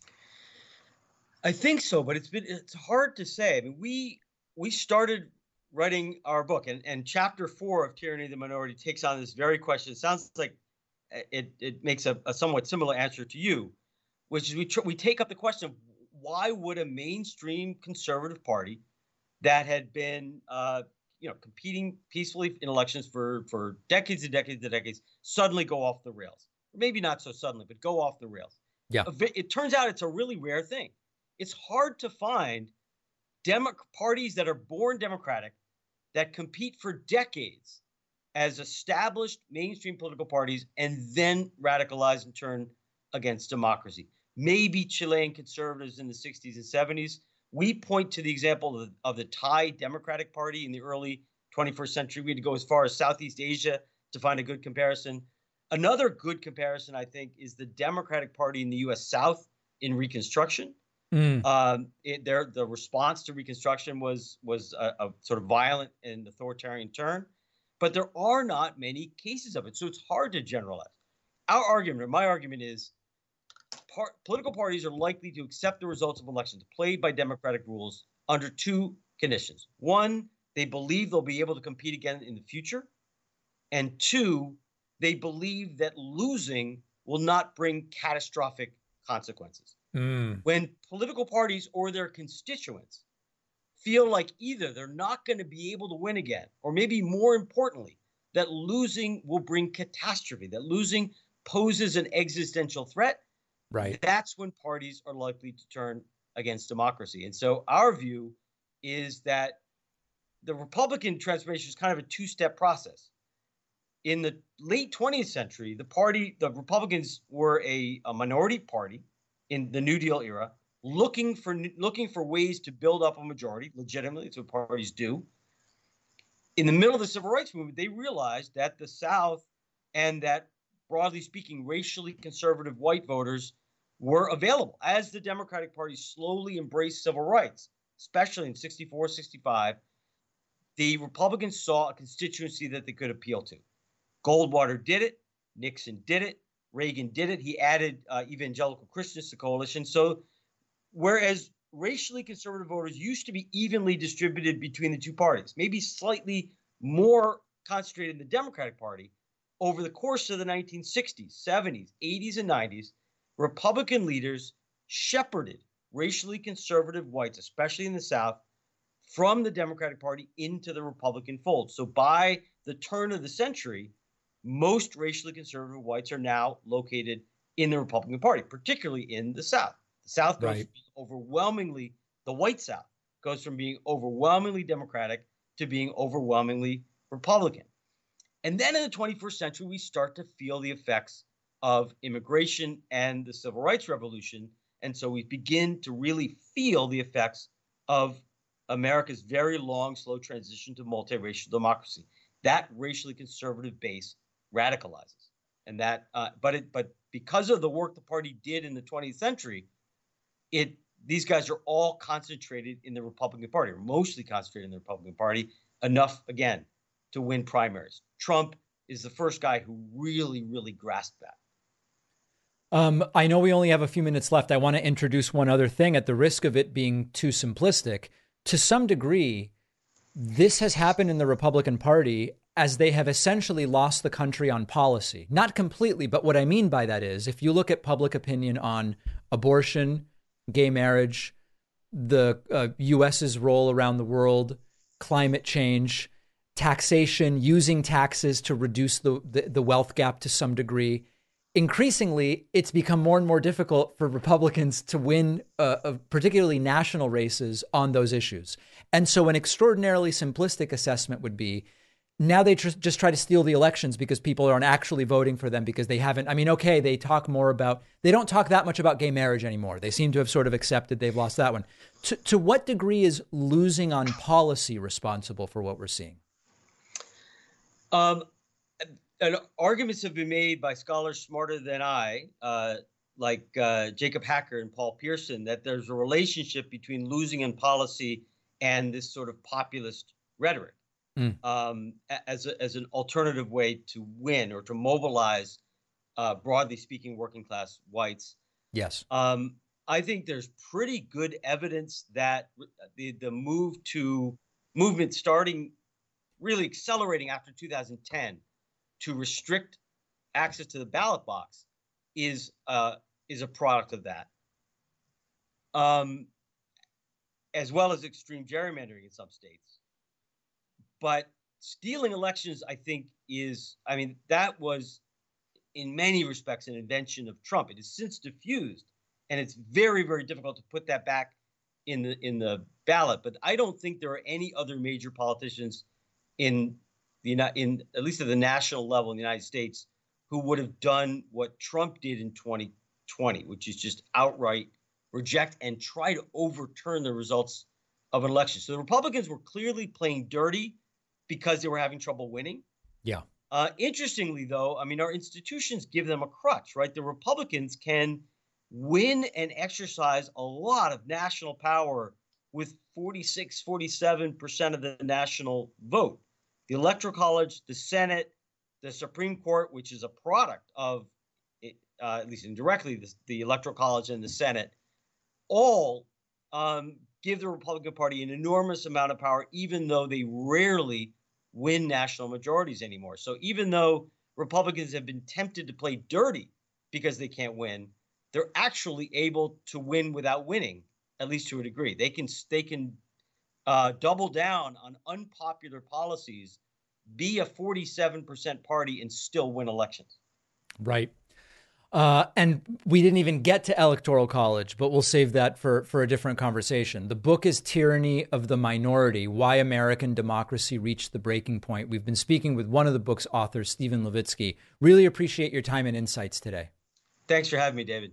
S12: I think so, but it's been it's hard to say. I mean, we we started writing our book, and, and chapter four of Tyranny of the Minority takes on this very question. It sounds like it it makes a, a somewhat similar answer to you, which is we tr- we take up the question of why would a mainstream conservative party that had been, uh, you know, competing peacefully in elections for, for decades and decades and decades, suddenly go off the rails. Maybe not so suddenly, but go off the rails.
S1: Yeah.
S12: It turns out it's a really rare thing. It's hard to find demo- parties that are born democratic that compete for decades as established mainstream political parties and then radicalize and turn against democracy. Maybe Chilean conservatives in the sixties and seventies. We point to the example of the, of the Thai Democratic Party in the early twenty-first century. We had to go as far as Southeast Asia to find a good comparison. Another good comparison, I think, is the Democratic Party in the U S South in Reconstruction. Mm. Um, it, their, the response to Reconstruction was, was a, a sort of violent and authoritarian turn. But there are not many cases of it, so it's hard to generalize. Our argument, or my argument is, Par- political parties are likely to accept the results of elections played by democratic rules under two conditions. One, they believe they'll be able to compete again in the future. And two, they believe that losing will not bring catastrophic consequences. Mm. When political parties or their constituents feel like either they're not going to be able to win again, or maybe more importantly, that losing will bring catastrophe, that losing poses an existential threat,
S1: right,
S12: that's when parties are likely to turn against democracy. And so our view is that the Republican transformation is kind of a two-step process. In the late twentieth century, the party, the Republicans were a, a minority party in the New Deal era, looking for looking for ways to build up a majority legitimately. It's what parties do. In the middle of the civil rights movement, they realized that the South and that, broadly speaking, racially conservative white voters were available as the Democratic Party slowly embraced civil rights, especially in sixty-four, sixty-five. The Republicans saw a constituency that they could appeal to. Goldwater did it. Nixon did it. Reagan did it. He added uh, evangelical Christians to coalition. So whereas racially conservative voters used to be evenly distributed between the two parties, maybe slightly more concentrated in the Democratic Party, over the course of the nineteen sixties, seventies, eighties, and nineties, Republican leaders shepherded racially conservative whites, especially in the South, from the Democratic Party into the Republican fold. So by the turn of the century, most racially conservative whites are now located in the Republican Party, particularly in the South. The South goes
S1: Right.
S12: from being overwhelmingly, the white South goes from being overwhelmingly Democratic to being overwhelmingly Republican. And then in the twenty-first century, we start to feel the effects of immigration and the civil rights revolution. And so we begin to really feel the effects of America's very long, slow transition to multiracial democracy. That racially conservative base radicalizes. And that, uh, but it, but because of the work the party did in the twentieth century, it these guys are all concentrated in the Republican Party, or mostly concentrated in the Republican Party, enough, again, to win primaries. Trump is the first guy who really, really grasped that.
S1: Um, I know we only have a few minutes left. I want to introduce one other thing at the risk of it being too simplistic. To some degree, this has happened in the Republican Party as they have essentially lost the country on policy. Not completely, but what I mean by that is, if you look at public opinion on abortion, gay marriage, the uh, U S's role around the world, climate change, taxation, using taxes to reduce the, the, the wealth gap to some degree, increasingly, it's become more and more difficult for Republicans to win, uh, uh, particularly national races on those issues. And so an extraordinarily simplistic assessment would be, now they tr- just try to steal the elections because people aren't actually voting for them because they haven't. I mean, okay, they talk more about, they don't talk that much about gay marriage anymore. They seem to have sort of accepted they've lost that one. To, to what degree is losing on policy responsible for what we're seeing?
S12: Um, and arguments have been made by scholars smarter than I, uh, like uh, Jacob Hacker and Paul Pearson, that there's a relationship between losing in policy and this sort of populist rhetoric. Mm. Um, as a, as an alternative way to win or to mobilize, uh, broadly speaking, working class whites.
S1: Yes.
S12: Um, I think there's pretty good evidence that the the move to movement starting really accelerating after two thousand ten to restrict access to the ballot box is uh, is a product of that, um, as well as extreme gerrymandering in some states. But stealing elections, I think, is, I mean, that was in many respects an invention of Trump. It has since diffused, and it's very, very difficult to put that back in the in the ballot. But I don't think there are any other major politicians in the in at least at the national level in the United States who would have done what Trump did in twenty twenty, which is just outright reject and try to overturn the results of an election. So the Republicans were clearly playing dirty because they were having trouble winning.
S1: Yeah.
S12: Uh, interestingly, though, I mean, our institutions give them a crutch, right? The Republicans can win and exercise a lot of national power with forty-six, forty-seven percent of the national vote. The Electoral College, the Senate, the Supreme Court, which is a product of, uh, at least indirectly, the, the Electoral College and the Senate, all um, give the Republican Party an enormous amount of power, even though they rarely win national majorities anymore. So even though Republicans have been tempted to play dirty because they can't win, they're actually able to win without winning, at least to a degree. They can they can uh, double down on unpopular policies, be a forty-seven percent party, and still win elections.
S1: Right. Uh, and we didn't even get to Electoral College, but we'll save that for, for a different conversation. The book is Tyranny of the Minority, Why American Democracy Reached the Breaking Point. We've been speaking with one of the book's authors, Steven Levitsky. Really appreciate your time and insights today.
S12: Thanks for having me, David.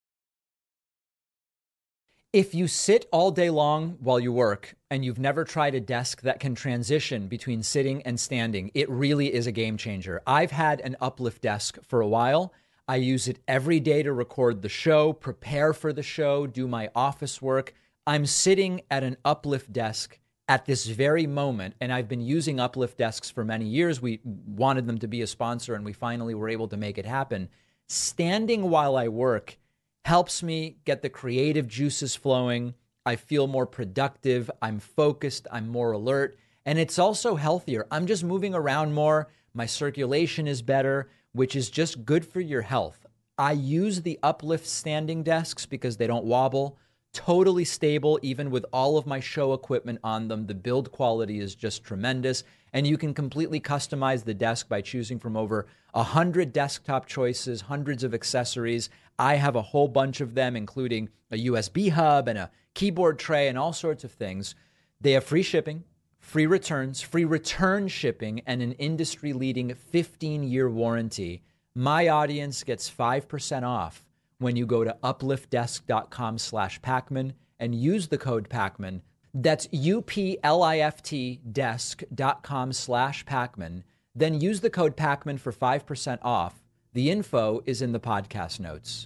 S1: If you sit all day long while you work and you've never tried a desk that can transition between sitting and standing, it really is a game changer. I've had an Uplift desk for a while. I use it every day to record the show, prepare for the show, do my office work. I'm sitting at an Uplift desk at this very moment, and I've been using Uplift desks for many years. We wanted them to be a sponsor, and we finally were able to make it happen. Standing while I work helps me get the creative juices flowing. I feel more productive. I'm focused. I'm more alert. And it's also healthier. I'm just moving around more. My circulation is better, which is just good for your health. I use the Uplift standing desks because they don't wobble. Totally stable, even with all of my show equipment on them. The build quality is just tremendous. And you can completely customize the desk by choosing from over one hundred desktop choices, hundreds of accessories. I have a whole bunch of them, including a U S B hub and a keyboard tray and all sorts of things. They have free shipping, free returns, free return shipping, and an industry-leading fifteen-year warranty. My audience gets five percent off when you go to upliftdesk.com slash Pacman and use the code Pacman. That's U-P-L-I-F-T desk.com slash Pacman. Then use the code Pacman for five percent off. The info is in the podcast notes.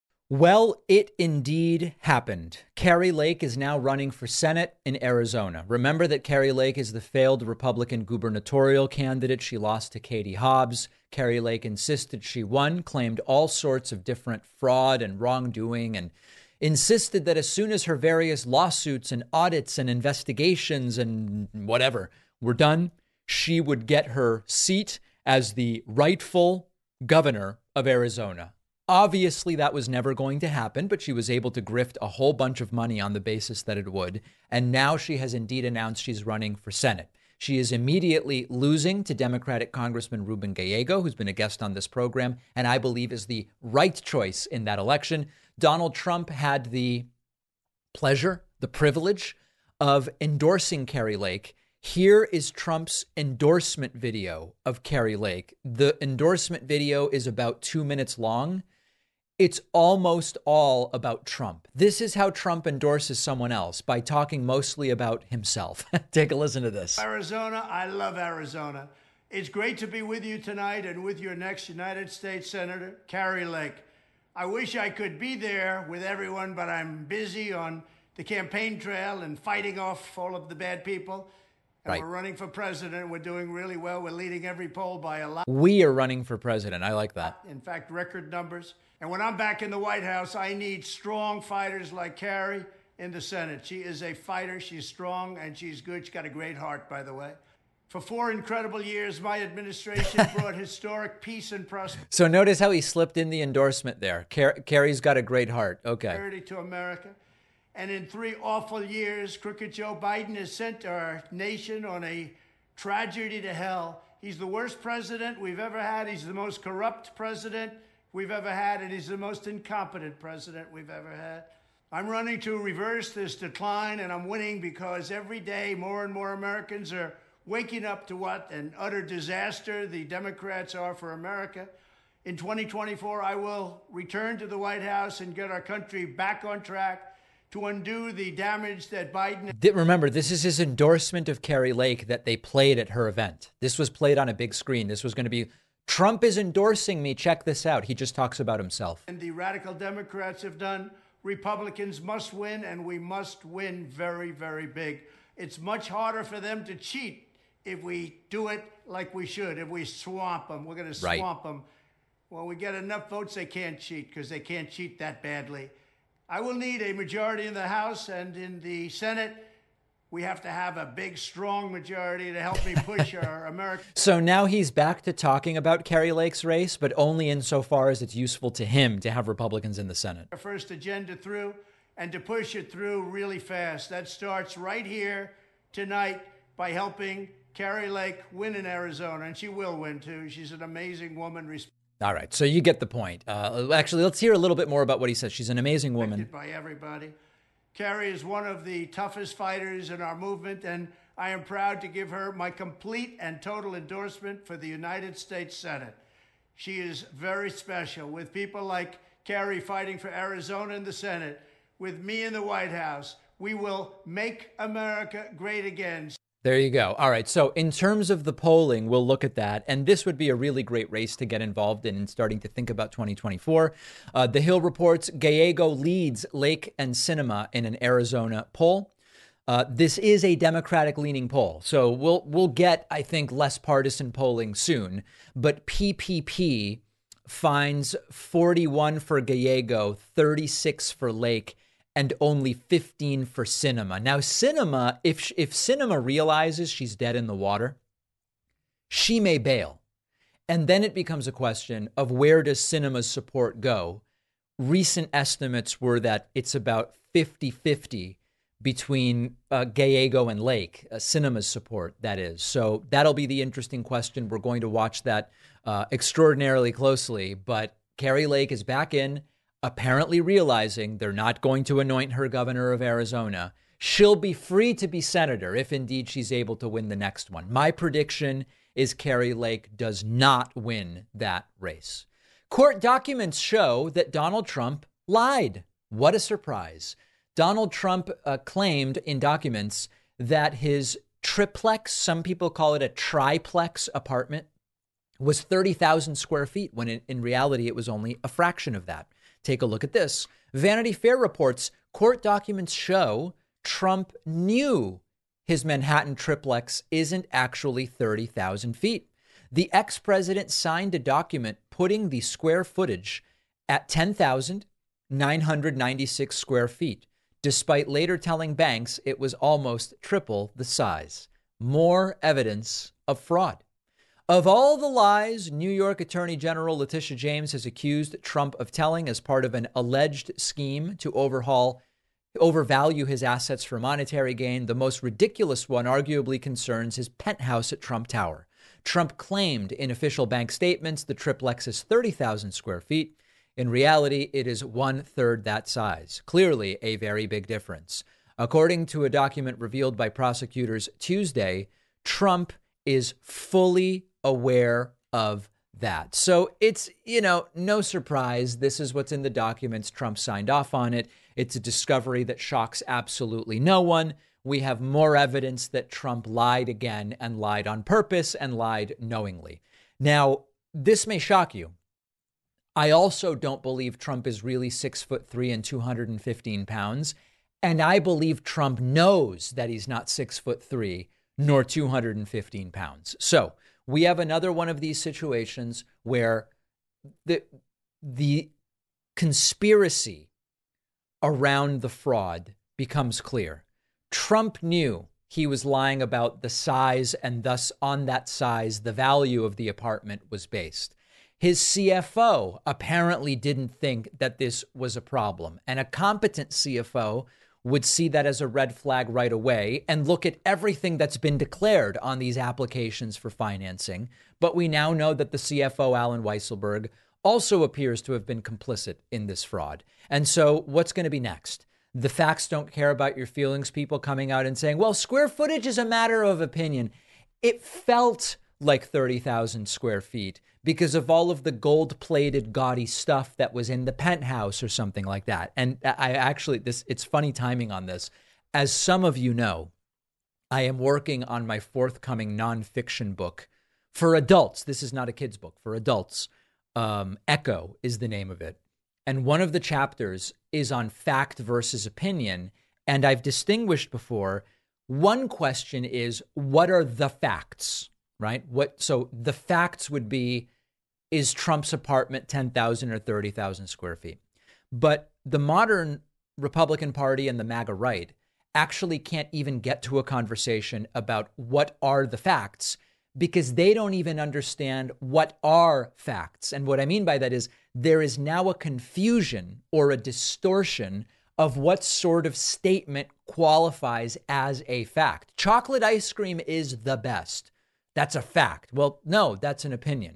S1: Well, it indeed happened. Kari Lake is now running for Senate in Arizona. Remember that Kari Lake is the failed Republican gubernatorial candidate. She lost to Katie Hobbs. Kari Lake insisted she won, claimed all sorts of different fraud and wrongdoing, and insisted that as soon as her various lawsuits and audits and investigations and whatever were done, she would get her seat as the rightful governor of Arizona. Obviously, that was never going to happen, but she was able to grift a whole bunch of money on the basis that it would. And now she has indeed announced she's running for Senate. She is immediately losing to Democratic Congressman Ruben Gallego, who's been a guest on this program, and I believe is the right choice in that election. Donald Trump had the pleasure, the privilege of endorsing Kari Lake. Here is Trump's endorsement video of Kari Lake. The endorsement video is about two minutes long. It's almost all about Trump. This is how Trump endorses someone else, by talking mostly about himself. Take a listen to this.
S13: Arizona, I love Arizona. It's great to be with you tonight and with your next United States Senator, Kari Lake. I wish I could be there with everyone, but I'm busy on the campaign trail and fighting off all of the bad people. And right. We're running for president. We're doing really well. We're leading every poll by a lot.
S1: We are running for president. I like that.
S13: In fact, record numbers. And when I'm back in the White House, I need strong fighters like Kari in the Senate. She is a fighter. She's strong and she's good. She's got a great heart, by the way. For four incredible years, my administration brought historic peace and prosperity.
S1: So notice how he slipped in the endorsement there. Car- Kari's got a great heart. Okay.
S13: To America. And in three awful years, crooked Joe Biden has sent our nation on a tragedy to hell. He's the worst president we've ever had. He's the most corrupt president we've ever had, and he's the most incompetent president we've ever had. I'm running to reverse this decline, and I'm winning because every day more and more Americans are waking up to what an utter disaster the Democrats are for America. In twenty twenty-four, I will return to the White House and get our country back on track to undo the damage that Biden...
S1: Remember, this is his endorsement of Kari Lake that they played at her event. This was played on a big screen. This was going to be, Trump is endorsing me. Check this out. He just talks about himself.
S13: And the radical Democrats have done. Republicans must win, and we must win very, very big. It's much harder for them to cheat if we do it like we should. If we swamp them, we're going to swamp right. them. When we get enough votes, they can't cheat because they can't cheat that badly. I will need a majority in the House and in the Senate. We have to have a big, strong majority to help me push our American.
S1: So now he's back to talking about Kari Lake's race, but only insofar as it's useful to him to have Republicans in the Senate.
S13: Our first agenda through and to push it through really fast. That starts right here tonight by helping Kari Lake win in Arizona, and she will win too. She's an amazing woman.
S1: All right. So you get the point. Uh, actually, let's hear a little bit more about what he says. She's an amazing woman.
S13: By everybody. Carrie is one of the toughest fighters in our movement, and I am proud to give her my complete and total endorsement for the United States Senate. She is very special. With people like Carrie fighting for Arizona in the Senate, with me in the White House, we will make America great again.
S1: There you go. All right. So in terms of the polling, we'll look at that. And this would be a really great race to get involved in and starting to think about twenty twenty-four. Uh, the Hill reports Gallego leads Lake and Sinema in an Arizona poll. Uh, this is a Democratic leaning poll. So we'll we'll get, I think, less partisan polling soon. But P P P finds forty-one for Gallego, thirty-six for Lake, and only fifteen for Sinema. Now, Sinema, if if Sinema realizes she's dead in the water, she may bail. And then it becomes a question of where does Sinema's support go? Recent estimates were that it's about fifty-fifty between uh, Gallego and Lake, uh, Sinema's support, that is. So that'll be the interesting question. We're going to watch that uh, extraordinarily closely. But Kari Lake is back in, apparently realizing they're not going to anoint her governor of Arizona. She'll be free to be senator if indeed she's able to win the next one. My prediction is Kari Lake does not win that race. Court documents show that Donald Trump lied. What a surprise. Donald Trump uh, claimed in documents that his triplex, some people call it a triplex apartment, was thirty thousand square feet, when in, in reality it was only a fraction of that. Take a look at this. Vanity Fair reports court documents show Trump knew his Manhattan triplex isn't actually thirty thousand feet. The ex-president signed a document putting the square footage at ten thousand nine hundred ninety-six square feet, despite later telling banks it was almost triple the size. More evidence of fraud. Of all the lies New York Attorney General Letitia James has accused Trump of telling as part of an alleged scheme to overhaul, overvalue his assets for monetary gain, the most ridiculous one arguably concerns his penthouse at Trump Tower. Trump claimed in official bank statements the triplex is thirty thousand square feet. In reality, it is one third that size. Clearly a very big difference. According to a document revealed by prosecutors Tuesday, Trump is fully aware of that. So it's, you know, no surprise. This is what's in the documents. Trump signed off on it. It's a discovery that shocks absolutely no one. We have more evidence that Trump lied again and lied on purpose and lied knowingly. Now, this may shock you. I also don't believe Trump is really six foot three and two hundred fifteen pounds. And I believe Trump knows that he's not six foot three nor two hundred fifteen pounds. So we have another one of these situations where the, the conspiracy around the fraud becomes clear. Trump knew he was lying about the size, and thus on that size, the value of the apartment was based. His C F O apparently didn't think that this was a problem, and a competent C F O would see that as a red flag right away and look at everything that's been declared on these applications for financing. But we now know that the C F O, Alan Weisselberg, also appears to have been complicit in this fraud. And so what's going to be next? The facts don't care about your feelings, people coming out and saying, well, square footage is a matter of opinion. It felt like thirty thousand square feet because of all of the gold-plated, gaudy stuff that was in the penthouse or something like that. And I actually, this it's funny timing on this. As some of you know, I am working on my forthcoming nonfiction book for adults. This is not a kid's book, for adults. Um, Echo is the name of it. And one of the chapters is on fact versus opinion. And I've distinguished before, one question is, what are the facts, right? What? So the facts would be, is Trump's apartment ten thousand or thirty thousand square feet? But the modern Republican Party and the MAGA right actually can't even get to a conversation about what are the facts, because they don't even understand what are facts. And what I mean by that is there is now a confusion or a distortion of what sort of statement qualifies as a fact. Chocolate ice cream is the best. That's a fact. Well, no, that's an opinion.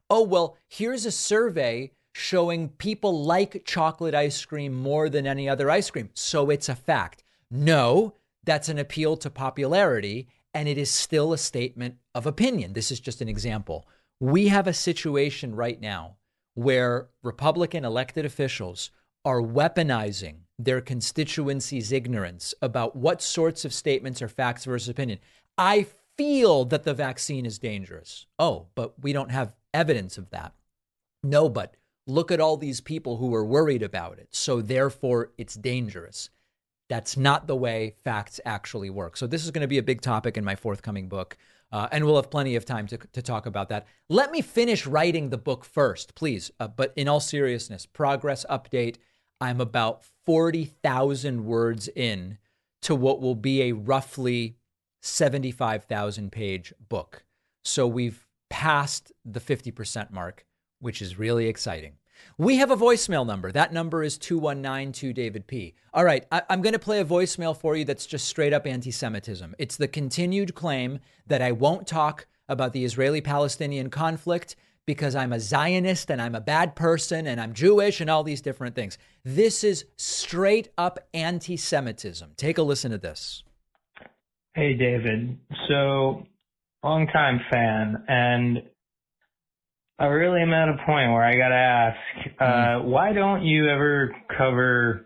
S1: oh, well, here's a survey showing people like chocolate ice cream more than any other ice cream, so it's a fact. No, that's an appeal to popularity, and it is still a statement of opinion. This is just an example. We have a situation right now where Republican elected officials are weaponizing their constituency's ignorance about what sorts of statements are facts versus opinion. I feel that the vaccine is dangerous. Oh, but we don't have evidence of that. No, but look at all these people who are worried about it. So therefore, it's dangerous. That's not the way facts actually work. So this is going to be a big topic in my forthcoming book. Uh, and we'll have plenty of time to, to talk about that. Let me finish writing the book first, please. Uh, but in all seriousness, progress update. I'm about forty thousand words in to what will be a roughly seventy-five thousand page book. So we've passed the fifty percent mark, which is really exciting. We have a voicemail number. That number is two one nine two David P. All right, I- I'm going to play a voicemail for you that's just straight up anti-Semitism. It's the continued claim that I won't talk about the Israeli-Palestinian conflict because I'm a Zionist and I'm a bad person and I'm Jewish and all these different things. This is straight up anti-Semitism. Take a listen to this.
S14: Hey, David. So, long-time fan, and I really am at a point where I got to ask, uh, mm. why don't you ever cover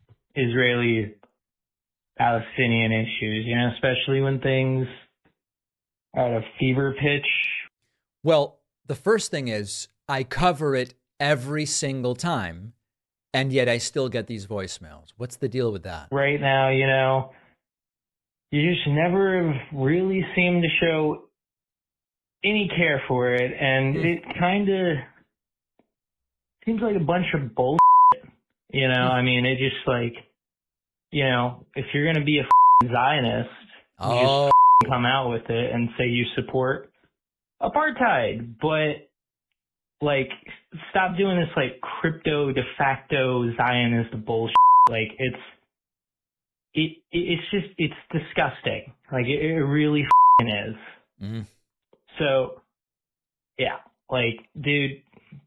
S14: Israeli-Palestinian issues, you know, especially when things are at a fever pitch?
S1: Well, the first thing is I cover it every single time, and yet I still get these voicemails. What's the deal with that?
S14: Right now, you know, you just never really seem to show any care for it, and mm. it kind of seems like a bunch of bullshit, you know? Mm. I mean, it just like, you know, if you're going to be a Zionist, oh. you just come out with it and say you support apartheid, but like, stop doing this like crypto de facto Zionist bullshit. Like, it's, it, it's just, it's disgusting. Like, it, it really is.
S1: Mm.
S14: So, yeah, like, dude,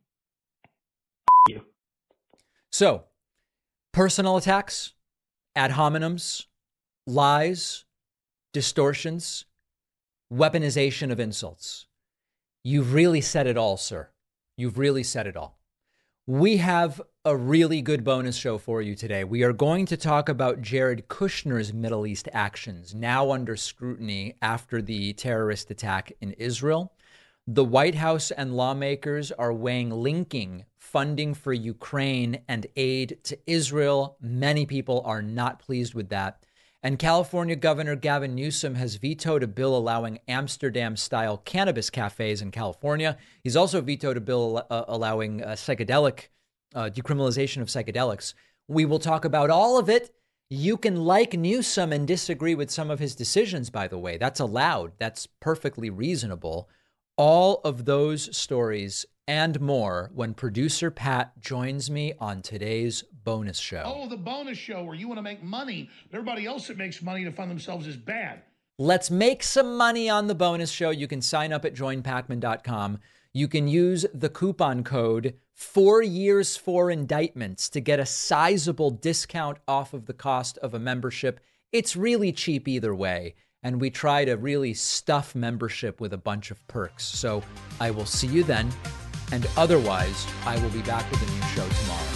S14: you.
S1: So, personal attacks, ad hominems, lies, distortions, weaponization of insults. You've really said it all, sir. You've really said it all. We have a really good bonus show for you today. We are going to talk about Jared Kushner's Middle East actions, now under scrutiny after the terrorist attack in Israel. The White House and lawmakers are weighing linking funding for Ukraine and aid to Israel. Many people are not pleased with that. And California Governor Gavin Newsom has vetoed a bill allowing Amsterdam-style cannabis cafes in California. He's also vetoed a bill uh, allowing uh, psychedelic uh, decriminalization of psychedelics. We will talk about all of it. You can like Newsom and disagree with some of his decisions, by the way. That's allowed. That's perfectly reasonable. All of those stories and more when producer Pat joins me on today's bonus show.
S15: Oh, the bonus show where you want to make money. Everybody else that makes money to fund themselves is bad.
S1: Let's make some money on the bonus show. You can sign up at join pacman dot com. You can use the coupon code four years for indictments to get a sizable discount off of the cost of a membership. It's really cheap either way. And we try to really stuff membership with a bunch of perks. So I will see you then. And otherwise, I will be back with a new show tomorrow.